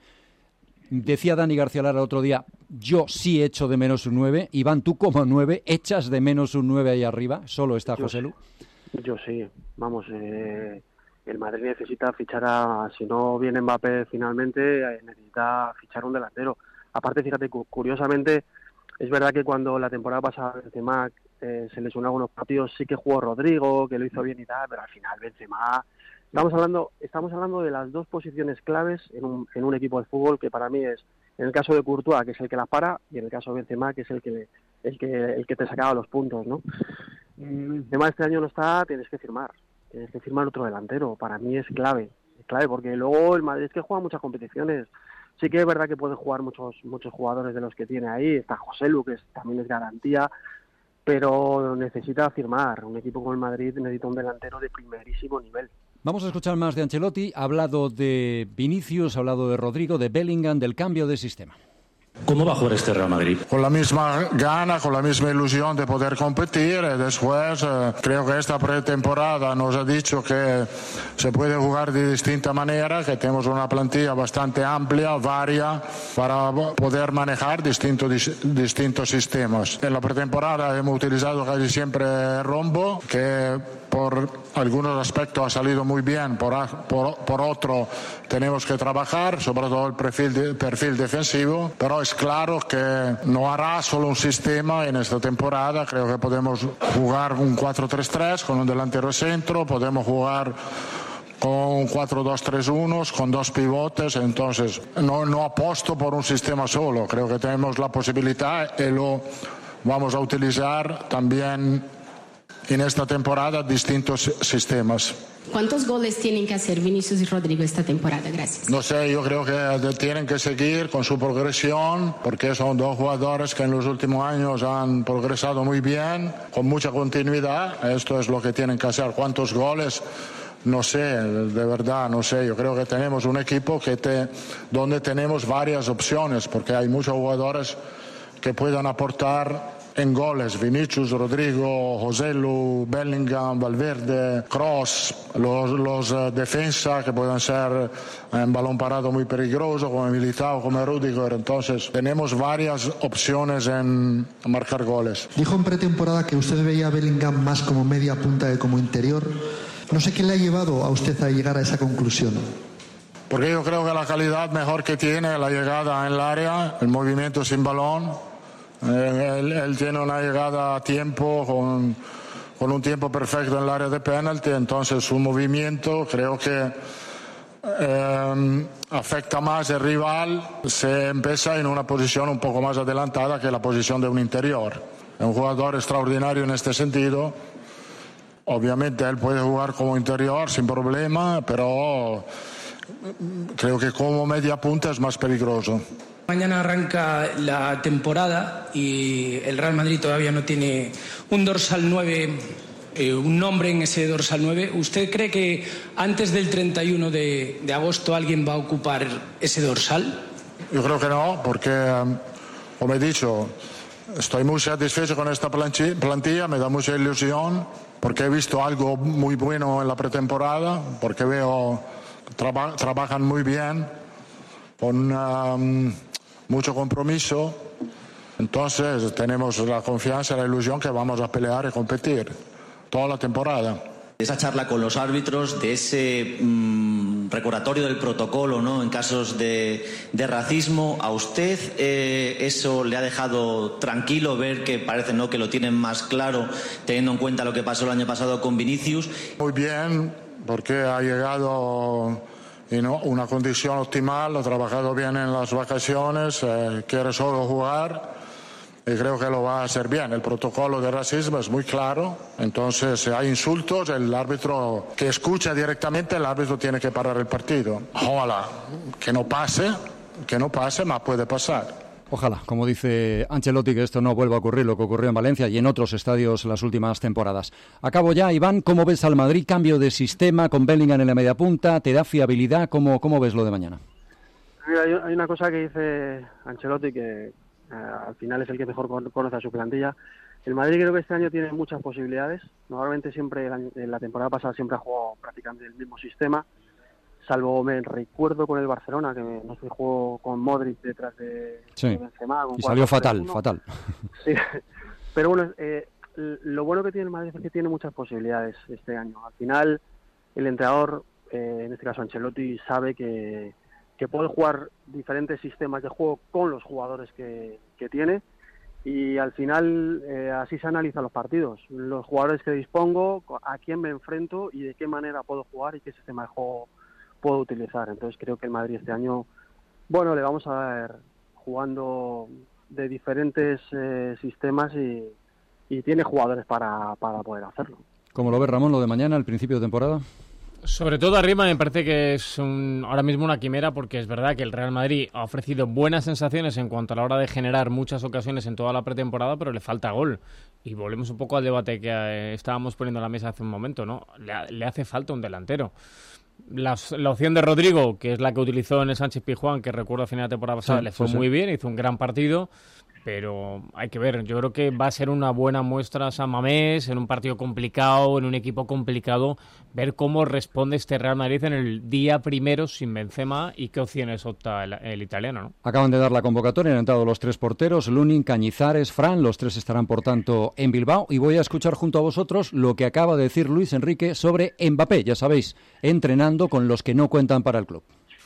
Decía Dani García Lara el otro día, yo sí echo de menos un nueve. Iván, tú como nueve, ¿echas de menos un nueve ahí arriba? ¿Solo está José Lu? Yo sí, vamos, eh, el Madrid necesita fichar a, si no viene Mbappé finalmente, eh, necesita fichar un delantero. Aparte, fíjate, curiosamente, es verdad que cuando la temporada pasada Benzema eh, se lesionó algunos partidos, sí que jugó Rodrigo, que lo hizo bien y tal, pero al final Benzema... Estamos hablando, estamos hablando de las dos posiciones claves en un, en un equipo de fútbol, que para mí es, en el caso de Courtois, que es el que las para, y en el caso de Benzema, que es el que el que el que te sacaba los puntos, ¿no? Benzema este año no está, tienes que firmar, tienes que firmar otro delantero. Para mí es clave, es clave, porque luego el Madrid es que juega muchas competiciones. Sí que es verdad que pueden jugar muchos muchos jugadores de los que tiene ahí. Está José Lu, que es, también es garantía, pero necesita firmar. Un equipo como el Madrid necesita un delantero de primerísimo nivel. Vamos a escuchar más de Ancelotti. Ha hablado de Vinicius, ha hablado de Rodrigo, de Bellingham, del cambio de sistema. ¿Cómo va a jugar este Real Madrid? Con la misma gana, con la misma ilusión de poder competir. Y después, eh, creo que esta pretemporada nos ha dicho que se puede jugar de distinta manera, que tenemos una plantilla bastante amplia, varia, para poder manejar distintos, distintos sistemas. En la pretemporada hemos utilizado casi siempre rombo, que por algunos aspectos ha salido muy bien, por, por, por otro tenemos que trabajar, sobre todo el perfil, de, perfil defensivo, pero es claro que no hará solo un sistema en esta temporada. Creo que podemos jugar un cuatro tres tres con un delantero centro, podemos jugar con un cuatro dos tres uno, con dos pivotes. Entonces no, no apuesto por un sistema solo, creo que tenemos la posibilidad y lo vamos a utilizar también en esta temporada distintos sistemas. ¿Cuántos goles tienen que hacer Vinicius y Rodrigo esta temporada? Gracias. No sé, yo creo que tienen que seguir con su progresión, porque son dos jugadores que en los últimos años han progresado muy bien, con mucha continuidad. Esto es lo que tienen que hacer. ¿Cuántos goles? No sé, de verdad, no sé. Yo creo que tenemos un equipo que te, donde tenemos varias opciones, porque hay muchos jugadores que puedan aportar en goles: Vinicius, Rodrigo, José Lu, Bellingham, Valverde, Kroos, los, los uh, defensas que pueden ser en balón parado muy peligroso, como Militao, como Rüdiger. Entonces tenemos varias opciones en marcar goles. Dijo en pretemporada que usted veía a Bellingham más como media punta que como interior. No sé qué le ha llevado a usted a llegar a esa conclusión. Porque yo creo que la calidad mejor que tiene la llegada en el área, el movimiento sin balón. Él, él tiene una llegada a tiempo, con, con un tiempo perfecto en el área de penalti, entonces su movimiento creo que eh, afecta más el rival se empieza en una posición un poco más adelantada que la posición de un interior. Es un jugador extraordinario en este sentido. Obviamente él puede jugar como interior sin problema, pero creo que como media punta es más peligroso. Mañana arranca la temporada y el Real Madrid todavía no tiene un dorsal nueve, eh, un nombre en ese dorsal nueve. ¿Usted cree que antes del treinta y uno de, de agosto alguien va a ocupar ese dorsal? Yo creo que no, porque, como he dicho, estoy muy satisfecho con esta plantilla, me da mucha ilusión, porque he visto algo muy bueno en la pretemporada, porque veo que traba, trabajan muy bien, con um, mucho compromiso. Entonces tenemos la confianza y la ilusión que vamos a pelear y competir toda la temporada. Esa charla con los árbitros, de ese mmm, recordatorio del protocolo, ¿no?, en casos de, de racismo, ¿a usted eh, eso le ha dejado tranquilo, ver que parece, ¿no?, que lo tienen más claro, teniendo en cuenta lo que pasó el año pasado con Vinicius? Muy bien, porque ha llegado en una condición optimal, ha trabajado bien en las vacaciones, eh, quiere solo jugar. Y creo que lo va a hacer bien. El protocolo de racismo es muy claro. Entonces, si hay insultos, el árbitro que escucha directamente, el árbitro tiene que parar el partido. Ojalá que no pase, que no pase, pero puede pasar. Ojalá, como dice Ancelotti, que esto no vuelva a ocurrir, lo que ocurrió en Valencia y en otros estadios las últimas temporadas. Acabo ya, Iván, ¿cómo ves al Madrid? Cambio de sistema con Bellingham en la media punta, ¿te da fiabilidad? ¿Cómo, cómo ves lo de mañana? Hay, hay una cosa que dice Ancelotti que Uh, al final es el que mejor conoce a su plantilla. El Madrid creo que este año tiene muchas posibilidades. Normalmente siempre, en la temporada pasada siempre ha jugado prácticamente el mismo sistema, salvo me recuerdo con el Barcelona, que no se jugó con Modric detrás de, sí. de Benzema. Con y salió fatal, fatal. Sí. Pero bueno, eh, lo bueno que tiene el Madrid es que tiene muchas posibilidades este año. Al final, el entrenador, eh, en este caso Ancelotti, sabe que que puede jugar diferentes sistemas de juego con los jugadores que, que tiene, y al final eh, así se analizan los partidos, los jugadores que dispongo, a quién me enfrento y de qué manera puedo jugar y qué sistema de juego puedo utilizar. Entonces creo que el Madrid este año, bueno, le vamos a ver jugando de diferentes eh, sistemas y, y tiene jugadores para, para poder hacerlo. ¿Cómo lo ves, Ramón, lo de mañana, al principio de temporada? Sobre todo arriba me parece que es un, ahora mismo una quimera, porque es verdad que el Real Madrid ha ofrecido buenas sensaciones en cuanto a la hora de generar muchas ocasiones en toda la pretemporada, pero le falta gol. Y volvemos un poco al debate que eh, estábamos poniendo en la mesa hace un momento, ¿no? Le, le hace falta un delantero. La, la opción de Rodrigo, que es la que utilizó en el Sánchez Pizjuán, que recuerdo a final de temporada pasada, sí, le fue sí, muy sí. bien, hizo un gran partido. Pero hay que ver, yo creo que va a ser una buena muestra San Mamés, en un partido complicado, en un equipo complicado, ver cómo responde este Real Madrid en el día primero sin Benzema y qué opciones opta el, el italiano, ¿no? Acaban de dar la convocatoria, han entrado los tres porteros, Lunin, Cañizares, Fran, los tres estarán por tanto en Bilbao, y voy a escuchar junto a vosotros lo que acaba de decir Luis Enrique sobre Mbappé, ya sabéis, entrenando con los que no cuentan para el club.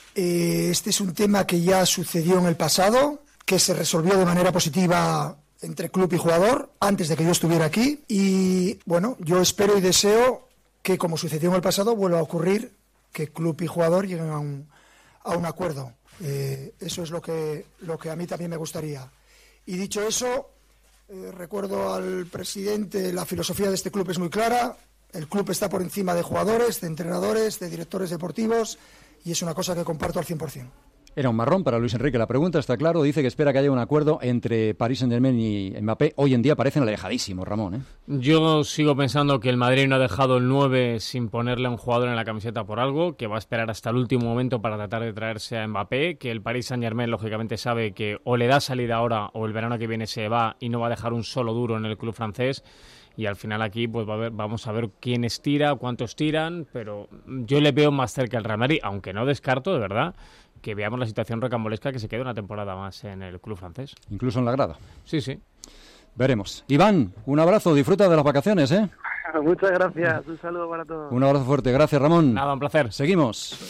Eh, este es un tema que ya sucedió en el pasado, que se resolvió de manera positiva entre club y jugador antes de que yo estuviera aquí, y bueno, yo espero y deseo que, como sucedió en el pasado, vuelva a ocurrir, que club y jugador lleguen a un, a un acuerdo. Eh, eso es lo que, lo que a mí también me gustaría. Y dicho eso, eh, recuerdo al presidente, la filosofía de este club es muy clara, el club está por encima de jugadores, de entrenadores, de directores deportivos, y es una cosa que comparto al cien por ciento. Era un marrón para Luis Enrique. La pregunta está claro. Dice que espera que haya un acuerdo entre Paris Saint-Germain y Mbappé. Hoy en día parecen alejadísimos, Ramón, ¿eh? Yo sigo pensando que el Madrid no ha dejado el nueve sin ponerle a un jugador en la camiseta por algo, que va a esperar hasta el último momento para tratar de traerse a Mbappé, que el Paris Saint-Germain lógicamente sabe que o le da salida ahora o el verano que viene se va y no va a dejar un solo duro en el club francés. Y al final aquí pues va a ver, vamos a ver quién estira, cuántos tiran, pero yo le veo más cerca al Real Madrid, aunque no descarto, de verdad, que veamos la situación rocambolesca que se quede una temporada más en el club francés. Incluso en la grada. Sí, sí. Veremos. Iván, un abrazo, disfruta de las vacaciones, ¿eh? Muchas gracias, un saludo para todos. Un abrazo fuerte, gracias, Ramón. Nada, un placer. Seguimos.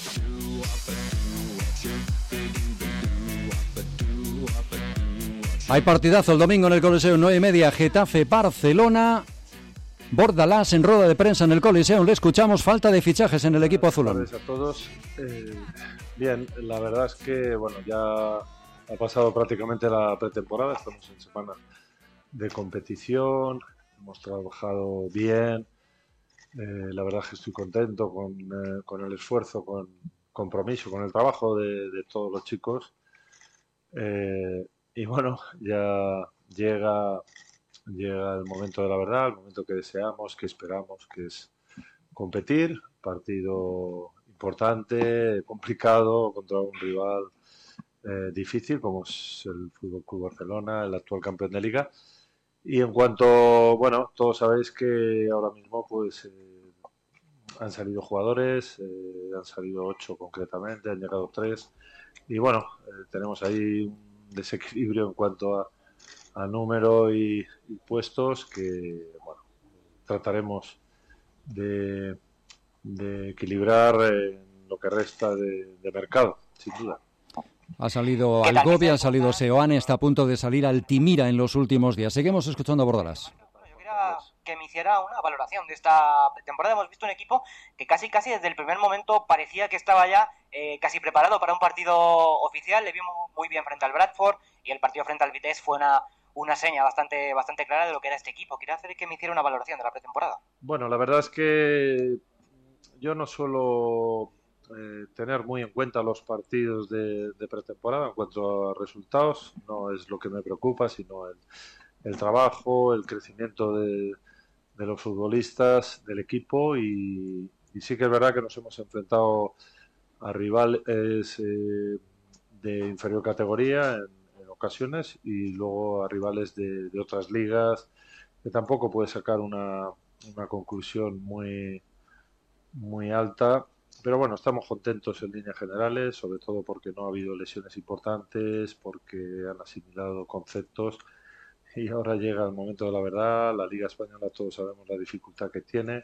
Hay partidazo el domingo en el Coliseo, nueve y media, Getafe-Barcelona. Bordalás en rueda de prensa en el Coliseum. Le escuchamos. Falta de fichajes en el equipo azulón. Buenas tardes a todos. Eh, bien, la verdad es que bueno, ya ha pasado prácticamente la pretemporada. Estamos en semana de competición. Hemos trabajado bien. Eh, la verdad es que estoy contento con, eh, con el esfuerzo, con compromiso, con el trabajo de, de todos los chicos. Eh, y bueno, ya llega, llega el momento de la verdad, el momento que deseamos, que esperamos, que es competir. Partido importante, complicado, contra un rival eh, difícil como es el Fútbol Club Barcelona, el actual campeón de Liga. Y en cuanto, bueno, todos sabéis que ahora mismo pues eh, han salido jugadores, eh, han salido ocho concretamente, han llegado tres. Y bueno, eh, tenemos ahí un desequilibrio en cuanto a, a número y, y puestos que, bueno, trataremos de, de equilibrar en lo que resta de, de mercado, sin duda. Ha salido Algovia, ha salido Seoane, está a punto de salir Altimira en los últimos días. Seguimos escuchando a Bordalás. Yo quería que me hiciera una valoración de esta temporada. Hemos visto un equipo que casi casi desde el primer momento parecía que estaba ya eh, casi preparado para un partido oficial. Le vimos muy bien frente al Bradford y el partido frente al Vitesse fue una, una seña bastante, bastante clara de lo que era este equipo. Quería hacer que me hiciera una valoración de la pretemporada. Bueno, la verdad es que yo no suelo Eh, tener muy en cuenta los partidos de, de pretemporada en cuanto a resultados. No es lo que me preocupa, sino el, el trabajo, el crecimiento de, de los futbolistas, del equipo, y, y sí que es verdad que nos hemos enfrentado a rivales eh, de inferior categoría en, en ocasiones, y luego a rivales de, de otras ligas, que tampoco puede sacar una, una conclusión muy, muy alta. Pero bueno, estamos contentos en líneas generales, sobre todo porque no ha habido lesiones importantes, porque han asimilado conceptos, y ahora llega el momento de la verdad. La Liga Española, todos sabemos la dificultad que tiene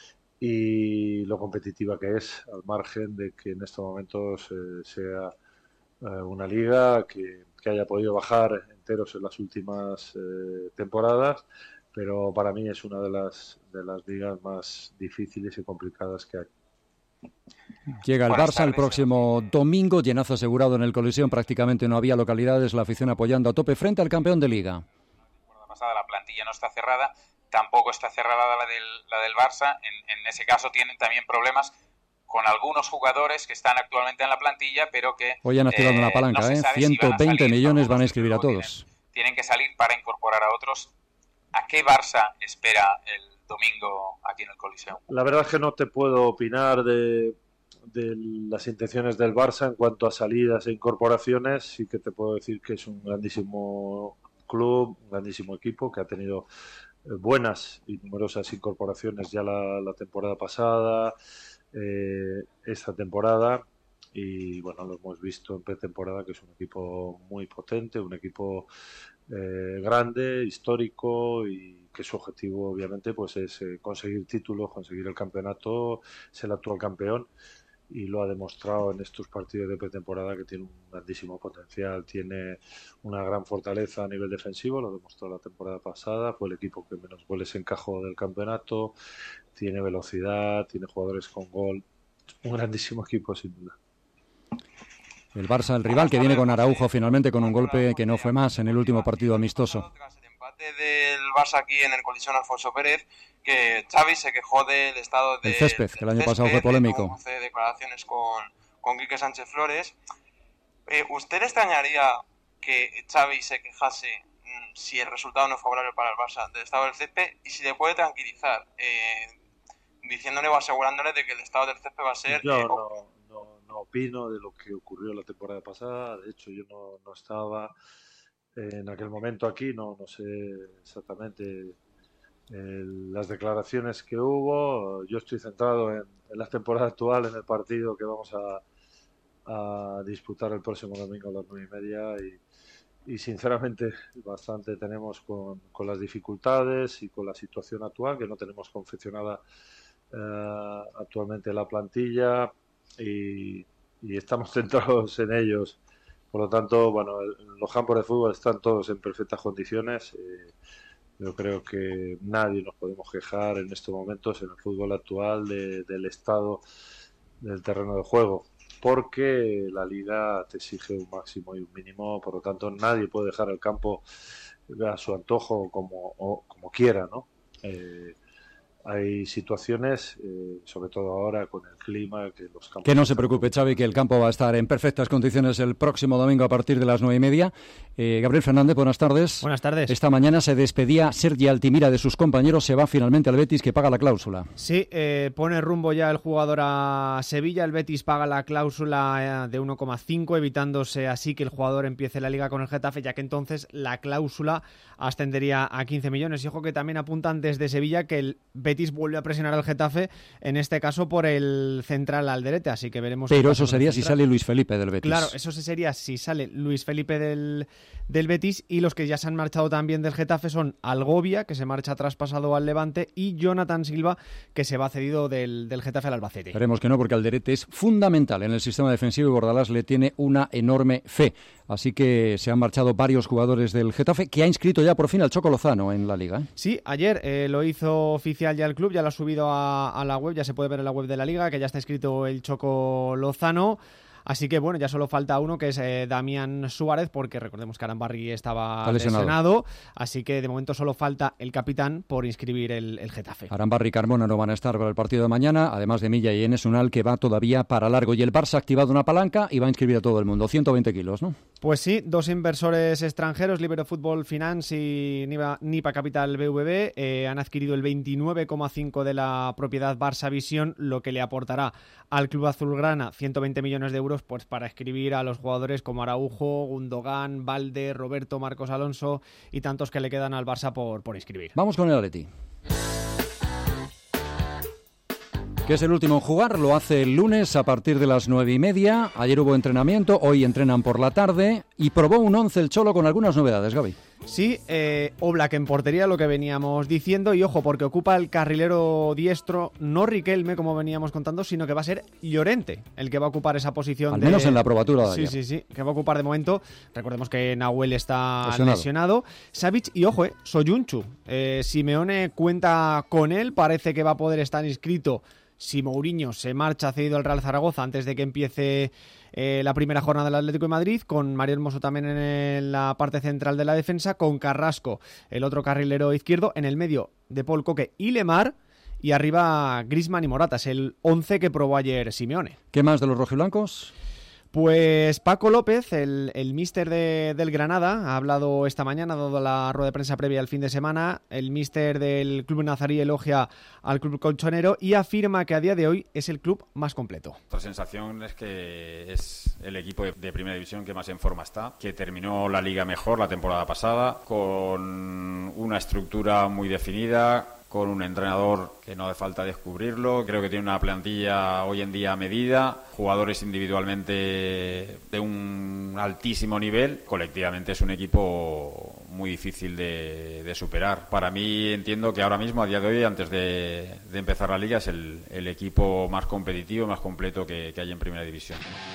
y lo competitiva que es, al margen de que en estos momentos eh, sea eh, una liga que, que haya podido bajar enteros en las últimas eh, temporadas, pero para mí es una de las, de las ligas más difíciles y complicadas que hay. Llega el Barça el próximo domingo, llenazo asegurado en el Coliseum, prácticamente no había localidades, la afición apoyando a tope frente al campeón de Liga. La pasada la plantilla no está cerrada, tampoco está cerrada la del, la del Barça. En, en ese caso tienen también problemas con algunos jugadores que están actualmente en la plantilla, pero que hoy han activado eh, una palanca, no ¿eh? ciento veinte si millones van a inscribir a todos. Tienen, tienen que salir para incorporar a otros. ¿A qué Barça espera el domingo aquí en el Coliseum? La verdad es que no te puedo opinar de, de las intenciones del Barça en cuanto a salidas e incorporaciones. Sí que te puedo decir que es un grandísimo club, un grandísimo equipo que ha tenido buenas y numerosas incorporaciones ya la, la temporada pasada, eh, esta temporada, y bueno, lo hemos visto en pretemporada, que es un equipo muy potente, un equipo eh, grande, histórico, y que su objetivo obviamente pues es eh, conseguir títulos, conseguir el campeonato, es el actual campeón, y lo ha demostrado en estos partidos de pretemporada, que tiene un grandísimo potencial, tiene una gran fortaleza a nivel defensivo, lo demostró la temporada pasada, fue el equipo que menos goles encajó del campeonato, tiene velocidad, tiene jugadores con gol, un grandísimo equipo sin duda. El Barça, el rival que viene con Araujo finalmente con un golpe que no fue más en el último partido amistoso. Del Barça aquí en el Coliseum Alfonso Pérez, que Xavi se quejó del estado del de césped, que el año pasado fue polémico. Hace declaraciones con, con Quique Sánchez Flores. Eh, ¿Usted extrañaría que Xavi se quejase mmm, si el resultado no es favorable para el Barça del estado del césped? Y si le puede tranquilizar, eh, diciéndole o asegurándole de que el estado del césped va a ser... Yo eh, no, no, no opino de lo que ocurrió la temporada pasada. De hecho, yo no, no estaba... en aquel momento aquí, no, no sé exactamente eh, las declaraciones que hubo. Yo estoy centrado en, en la temporada actual, en el partido que vamos a, a disputar el próximo domingo a las nueve y media, y, y sinceramente bastante tenemos con, con las dificultades y con la situación actual, que no tenemos confeccionada eh, actualmente la plantilla, y, y estamos centrados en ellos. Por lo tanto, bueno, los campos de fútbol están todos en perfectas condiciones, eh, Yo creo que nadie nos podemos quejar en estos momentos en el fútbol actual de, del estado del terreno de juego, porque la liga te exige un máximo y un mínimo, por lo tanto nadie puede dejar el campo a su antojo como, o, como quiera, ¿no? Eh, hay situaciones, eh, sobre todo ahora con el clima, que los campos... Que no se preocupe, Xavi, que el campo va a estar en perfectas condiciones el próximo domingo a partir de las nueve y media. Eh, Gabriel Fernández, buenas tardes. Buenas tardes. Esta mañana se despedía Sergi Altimira de sus compañeros, se va finalmente al Betis, que paga la cláusula. Sí, eh, pone rumbo ya el jugador a Sevilla, el Betis paga la cláusula de uno coma cinco, evitándose así que el jugador empiece la liga con el Getafe, ya que entonces la cláusula ascendería a quince millones. Y ojo que también apuntan desde Sevilla que el Betis vuelve a presionar al Getafe, en este caso por el central Alderete, así que veremos. Pero eso sería si sale Luis Felipe del Betis. Claro, eso sería si sale Luis Felipe del, del Betis, y los que ya se han marchado también del Getafe son Algovia, que se marcha traspasado al Levante, y Jonathan Silva, que se va cedido del, del Getafe al Albacete. Esperemos que no, porque Alderete es fundamental en el sistema defensivo y Bordalás le tiene una enorme fe. Así que se han marchado varios jugadores del Getafe, que ha inscrito ya por fin al Choco Lozano en la Liga, ¿eh? Sí, ayer eh, lo hizo oficial ya el club, ya lo ha subido a, a la web, ya se puede ver en la web de la Liga, que ya está inscrito el Choco Lozano. Así que bueno, ya solo falta uno, que es eh, Damián Suárez, porque recordemos que Arambarri estaba lesionado. lesionado, así que de momento solo falta el capitán por inscribir el, el Getafe. Arambarri y Carmona no van a estar para el partido de mañana, además de Milla y Enes Unal, que va todavía para largo, y el Barça ha activado una palanca y va a inscribir a todo el mundo, ciento veinte kilos, ¿no? Pues sí, dos inversores extranjeros, Libero Football Finance y Nipa, Nipa Capital B V B, eh, han adquirido el veintinueve coma cinco de la propiedad Barça Visión, lo que le aportará al club azulgrana ciento veinte millones de euros, pues para escribir a los jugadores como Araujo, Gundogan, Valde, Roberto, Marcos Alonso y tantos que le quedan al Barça por, por inscribir. Vamos con el Atleti, que es el último en jugar, lo hace el lunes a partir de las nueve y media. Ayer hubo entrenamiento, hoy entrenan por la tarde y probó un once el Cholo con algunas novedades, Gaby. Sí, eh, Oblak en portería, lo que veníamos diciendo, y ojo, porque ocupa el carrilero diestro, no Riquelme, como veníamos contando, sino que va a ser Llorente el que va a ocupar esa posición. Al de... menos en la probatura de Sí, ayer. sí, sí, que va a ocupar de momento. Recordemos que Nahuel está lesionado. lesionado. Savic y, ojo, eh, Soyuncu. Eh, Simeone cuenta con él, parece que va a poder estar inscrito si Mourinho se marcha cedido al Real Zaragoza antes de que empiece eh, la primera jornada del Atlético de Madrid, con Mario Hermoso también en la parte central de la defensa, con Carrasco, el otro carrilero izquierdo, en el medio de Paul Coque y Lemar, y arriba Griezmann y Morata. Es el once que probó ayer Simeone. ¿Qué más de los rojiblancos? Pues Paco López, el, el míster de, del Granada, ha hablado esta mañana, ha dado la rueda de prensa previa al fin de semana. El míster del club nazarí elogia al club colchonero y afirma que a día de hoy es el club más completo. La sensación es que es el equipo de, de primera división que más en forma está, que terminó la liga mejor la temporada pasada, con una estructura muy definida, con un entrenador que no hace falta descubrirlo. Creo que tiene una plantilla hoy en día a medida, jugadores individualmente de un altísimo nivel. Colectivamente es un equipo muy difícil de, de superar. Para mí, entiendo que ahora mismo, a día de hoy, antes de, de empezar la liga, es el, el equipo más competitivo, más completo que, que hay en primera división.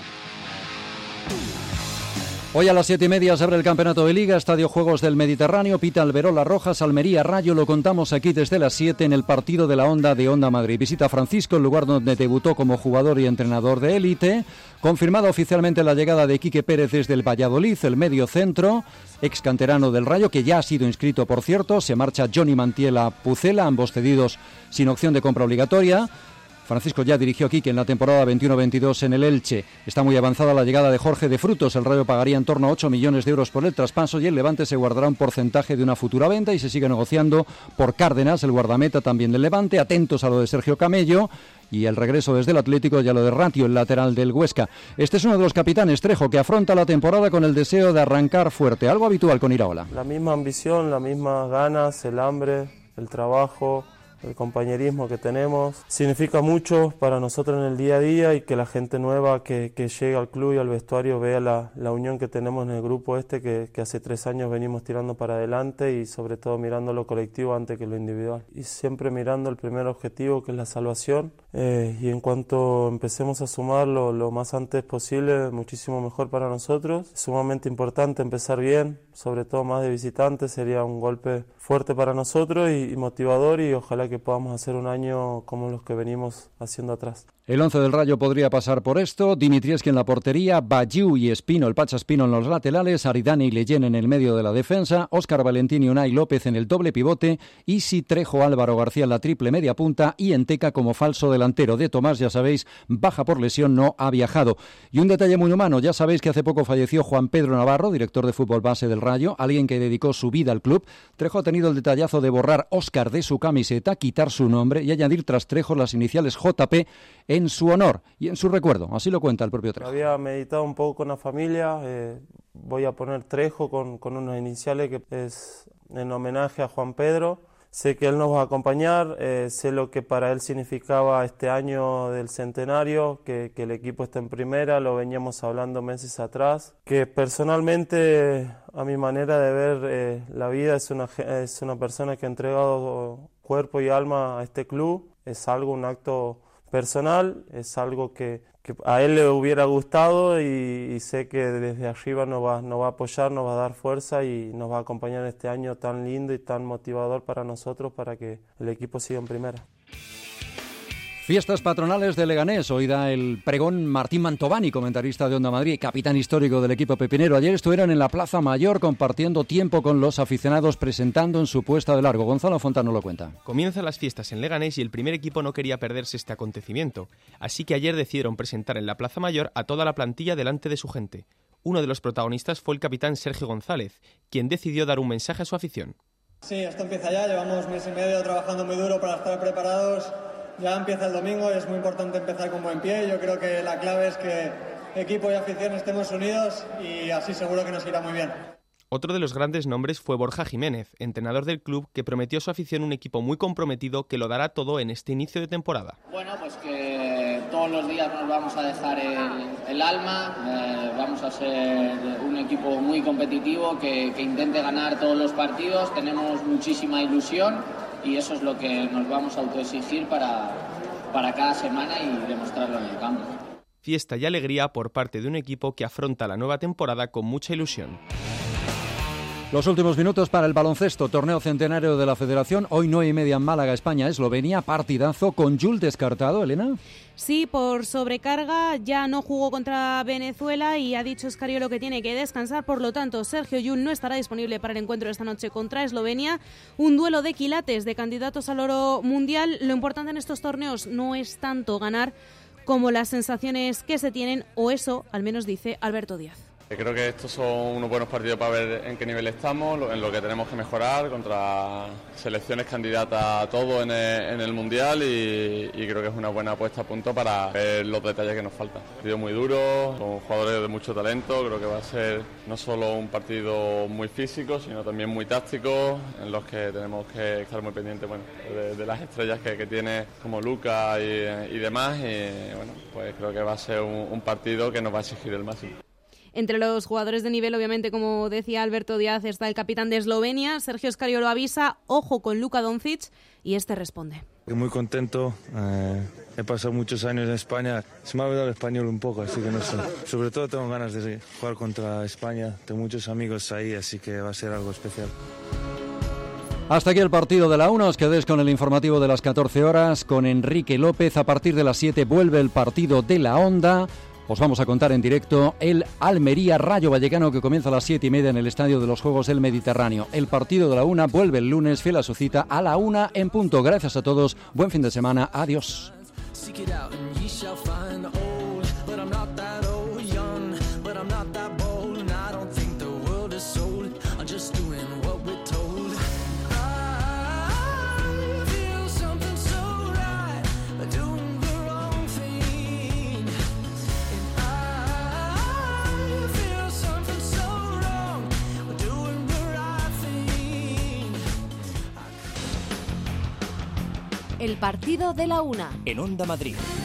Hoy a las siete y media se abre el campeonato de Liga, Estadio Juegos del Mediterráneo, pita Alberola Rojas, Almería Rayo, lo contamos aquí desde las siete en el partido de la Onda de Onda Madrid. Visita Francisco, el lugar donde debutó como jugador y entrenador de élite. Confirmada oficialmente la llegada de Quique Pérez desde el Valladolid, el medio centro, ex canterano del Rayo, que ya ha sido inscrito, por cierto. Se marcha Johnny Mantiela Pucela, ambos cedidos sin opción de compra obligatoria. Francisco ya dirigió a Quique en la temporada veintiuno veintidós en el Elche. Está muy avanzada la llegada de Jorge de Frutos. El Rayo pagaría en torno a ocho millones de euros por el traspaso y el Levante se guardará un porcentaje de una futura venta, y se sigue negociando por Cárdenas, el guardameta también del Levante. Atentos a lo de Sergio Camello y el regreso desde el Atlético y a lo de Ratio, el lateral del Huesca. Este es uno de los capitanes, Trejo, que afronta la temporada con el deseo de arrancar fuerte, algo habitual con Iraola. La misma ambición, las mismas ganas, el hambre, el trabajo, el compañerismo que tenemos, significa mucho para nosotros en el día a día, y que la gente nueva que, que llega al club y al vestuario vea la, la unión que tenemos en el grupo este, que, que hace tres años venimos tirando para adelante, y sobre todo mirando lo colectivo antes que lo individual. Y siempre mirando el primer objetivo, que es la salvación, eh, y en cuanto empecemos a sumarlo lo más antes posible, muchísimo mejor para nosotros. Es sumamente importante empezar bien, sobre todo más de visitantes, sería un golpe fuerte para nosotros y, y motivador, y ojalá que podamos hacer un año como los que venimos haciendo atrás. El once del Rayo podría pasar por esto: Dimitrievski en la portería, Bajiu y Espino, el Pacha Espino en los laterales, Aridane y Leyen en el medio de la defensa, Óscar Valentín y Unai López en el doble pivote, Isi, Trejo, Álvaro García en la triple media punta y Enteca como falso delantero. De Tomás, ya sabéis, baja por lesión, no ha viajado. Y un detalle muy humano: ya sabéis que hace poco falleció Juan Pedro Navarro, director de fútbol base del Rayo, alguien que dedicó su vida al club. Trejo ha tenido el detallazo de borrar Óscar de su camiseta, quitar su nombre y añadir tras Trejo las iniciales J P en su honor y en su recuerdo. Así lo cuenta el propio Trejo. Había meditado un poco con la familia, eh, voy a poner Trejo con, con unas iniciales que es en homenaje a Juan Pedro. Sé que él nos va a acompañar, eh, sé lo que para él significaba este año del centenario, que, que el equipo está en primera, lo veníamos hablando meses atrás, que personalmente, a mi manera de ver eh, la vida, es una, es una persona que ha entregado cuerpo y alma a este club. Es algo, un acto personal, es algo que, que a él le hubiera gustado, y, y sé que desde arriba nos va, nos va a apoyar, nos va a dar fuerza y nos va a acompañar este año tan lindo y tan motivador para nosotros, para que el equipo siga en primera. Fiestas patronales de Leganés. Hoy da el pregón Martín Mantovani, comentarista de Onda Madrid, capitán histórico del equipo pepinero. Ayer estuvieron en la Plaza Mayor compartiendo tiempo con los aficionados, presentando en su puesta de largo. Gonzalo Fontano lo cuenta. Comienzan las fiestas en Leganés y el primer equipo no quería perderse este acontecimiento. Así que ayer decidieron presentar en la Plaza Mayor a toda la plantilla delante de su gente. Uno de los protagonistas fue el capitán Sergio González, quien decidió dar un mensaje a su afición. Sí, esto empieza ya. Llevamos mes y medio trabajando muy duro para estar preparados. Ya empieza el domingo y es muy importante empezar con buen pie. Yo creo que la clave es que equipo y afición estemos unidos y así seguro que nos irá muy bien. Otro de los grandes nombres fue Borja Jiménez, entrenador del club, que prometió a su afición un equipo muy comprometido que lo dará todo en este inicio de temporada. Bueno, pues que todos los días nos vamos a dejar el, el alma, eh, vamos a ser un equipo muy competitivo que, que intente ganar todos los partidos. Tenemos muchísima ilusión y eso es lo que nos vamos a autoexigir para, para cada semana y demostrarlo en el campo. Fiesta y alegría por parte de un equipo que afronta la nueva temporada con mucha ilusión. Los últimos minutos para el baloncesto, torneo centenario de la Federación. Hoy nueve y media en Málaga, España, Eslovenia, partidazo con Jul descartado, Elena. Sí, por sobrecarga, ya no jugó contra Venezuela y ha dicho Scariolo que tiene que descansar, por lo tanto Sergio Llull no estará disponible para el encuentro de esta noche contra Eslovenia. Un duelo de quilates, de candidatos al oro mundial. Lo importante en estos torneos no es tanto ganar como las sensaciones que se tienen, o eso al menos dice Alberto Díaz. Creo que estos son unos buenos partidos para ver en qué nivel estamos, en lo que tenemos que mejorar contra selecciones candidatas a todo en el, en el Mundial y, y creo que es una buena apuesta a punto para ver los detalles que nos faltan. Un partido muy duro, con jugadores de mucho talento, creo que va a ser no solo un partido muy físico, sino también muy táctico, en los que tenemos que estar muy pendientes bueno, de, de las estrellas que, que tiene como Luka y, y demás, y bueno, pues creo que va a ser un, un partido que nos va a exigir el máximo. Entre los jugadores de nivel, obviamente, como decía Alberto Díaz, está el capitán de Eslovenia. Sergio Scariolo avisa, ojo con Luka Doncic, y este responde. Muy contento, eh, he pasado muchos años en España, se me ha olvidado el español un poco, así que no sé. Sobre todo tengo ganas de jugar contra España, tengo muchos amigos ahí, así que va a ser algo especial. Hasta aquí el partido de la una, os quedéis con el informativo de las catorce horas, con Enrique López. A partir de las siete vuelve el partido de la Onda. Os vamos a contar en directo el Almería Rayo Vallecano, que comienza a las siete y media en el Estadio de los Juegos del Mediterráneo. El partido de la una vuelve el lunes, fiel a su cita, a la una en punto. Gracias a todos, buen fin de semana, adiós. El partido de la una. En Onda Madrid.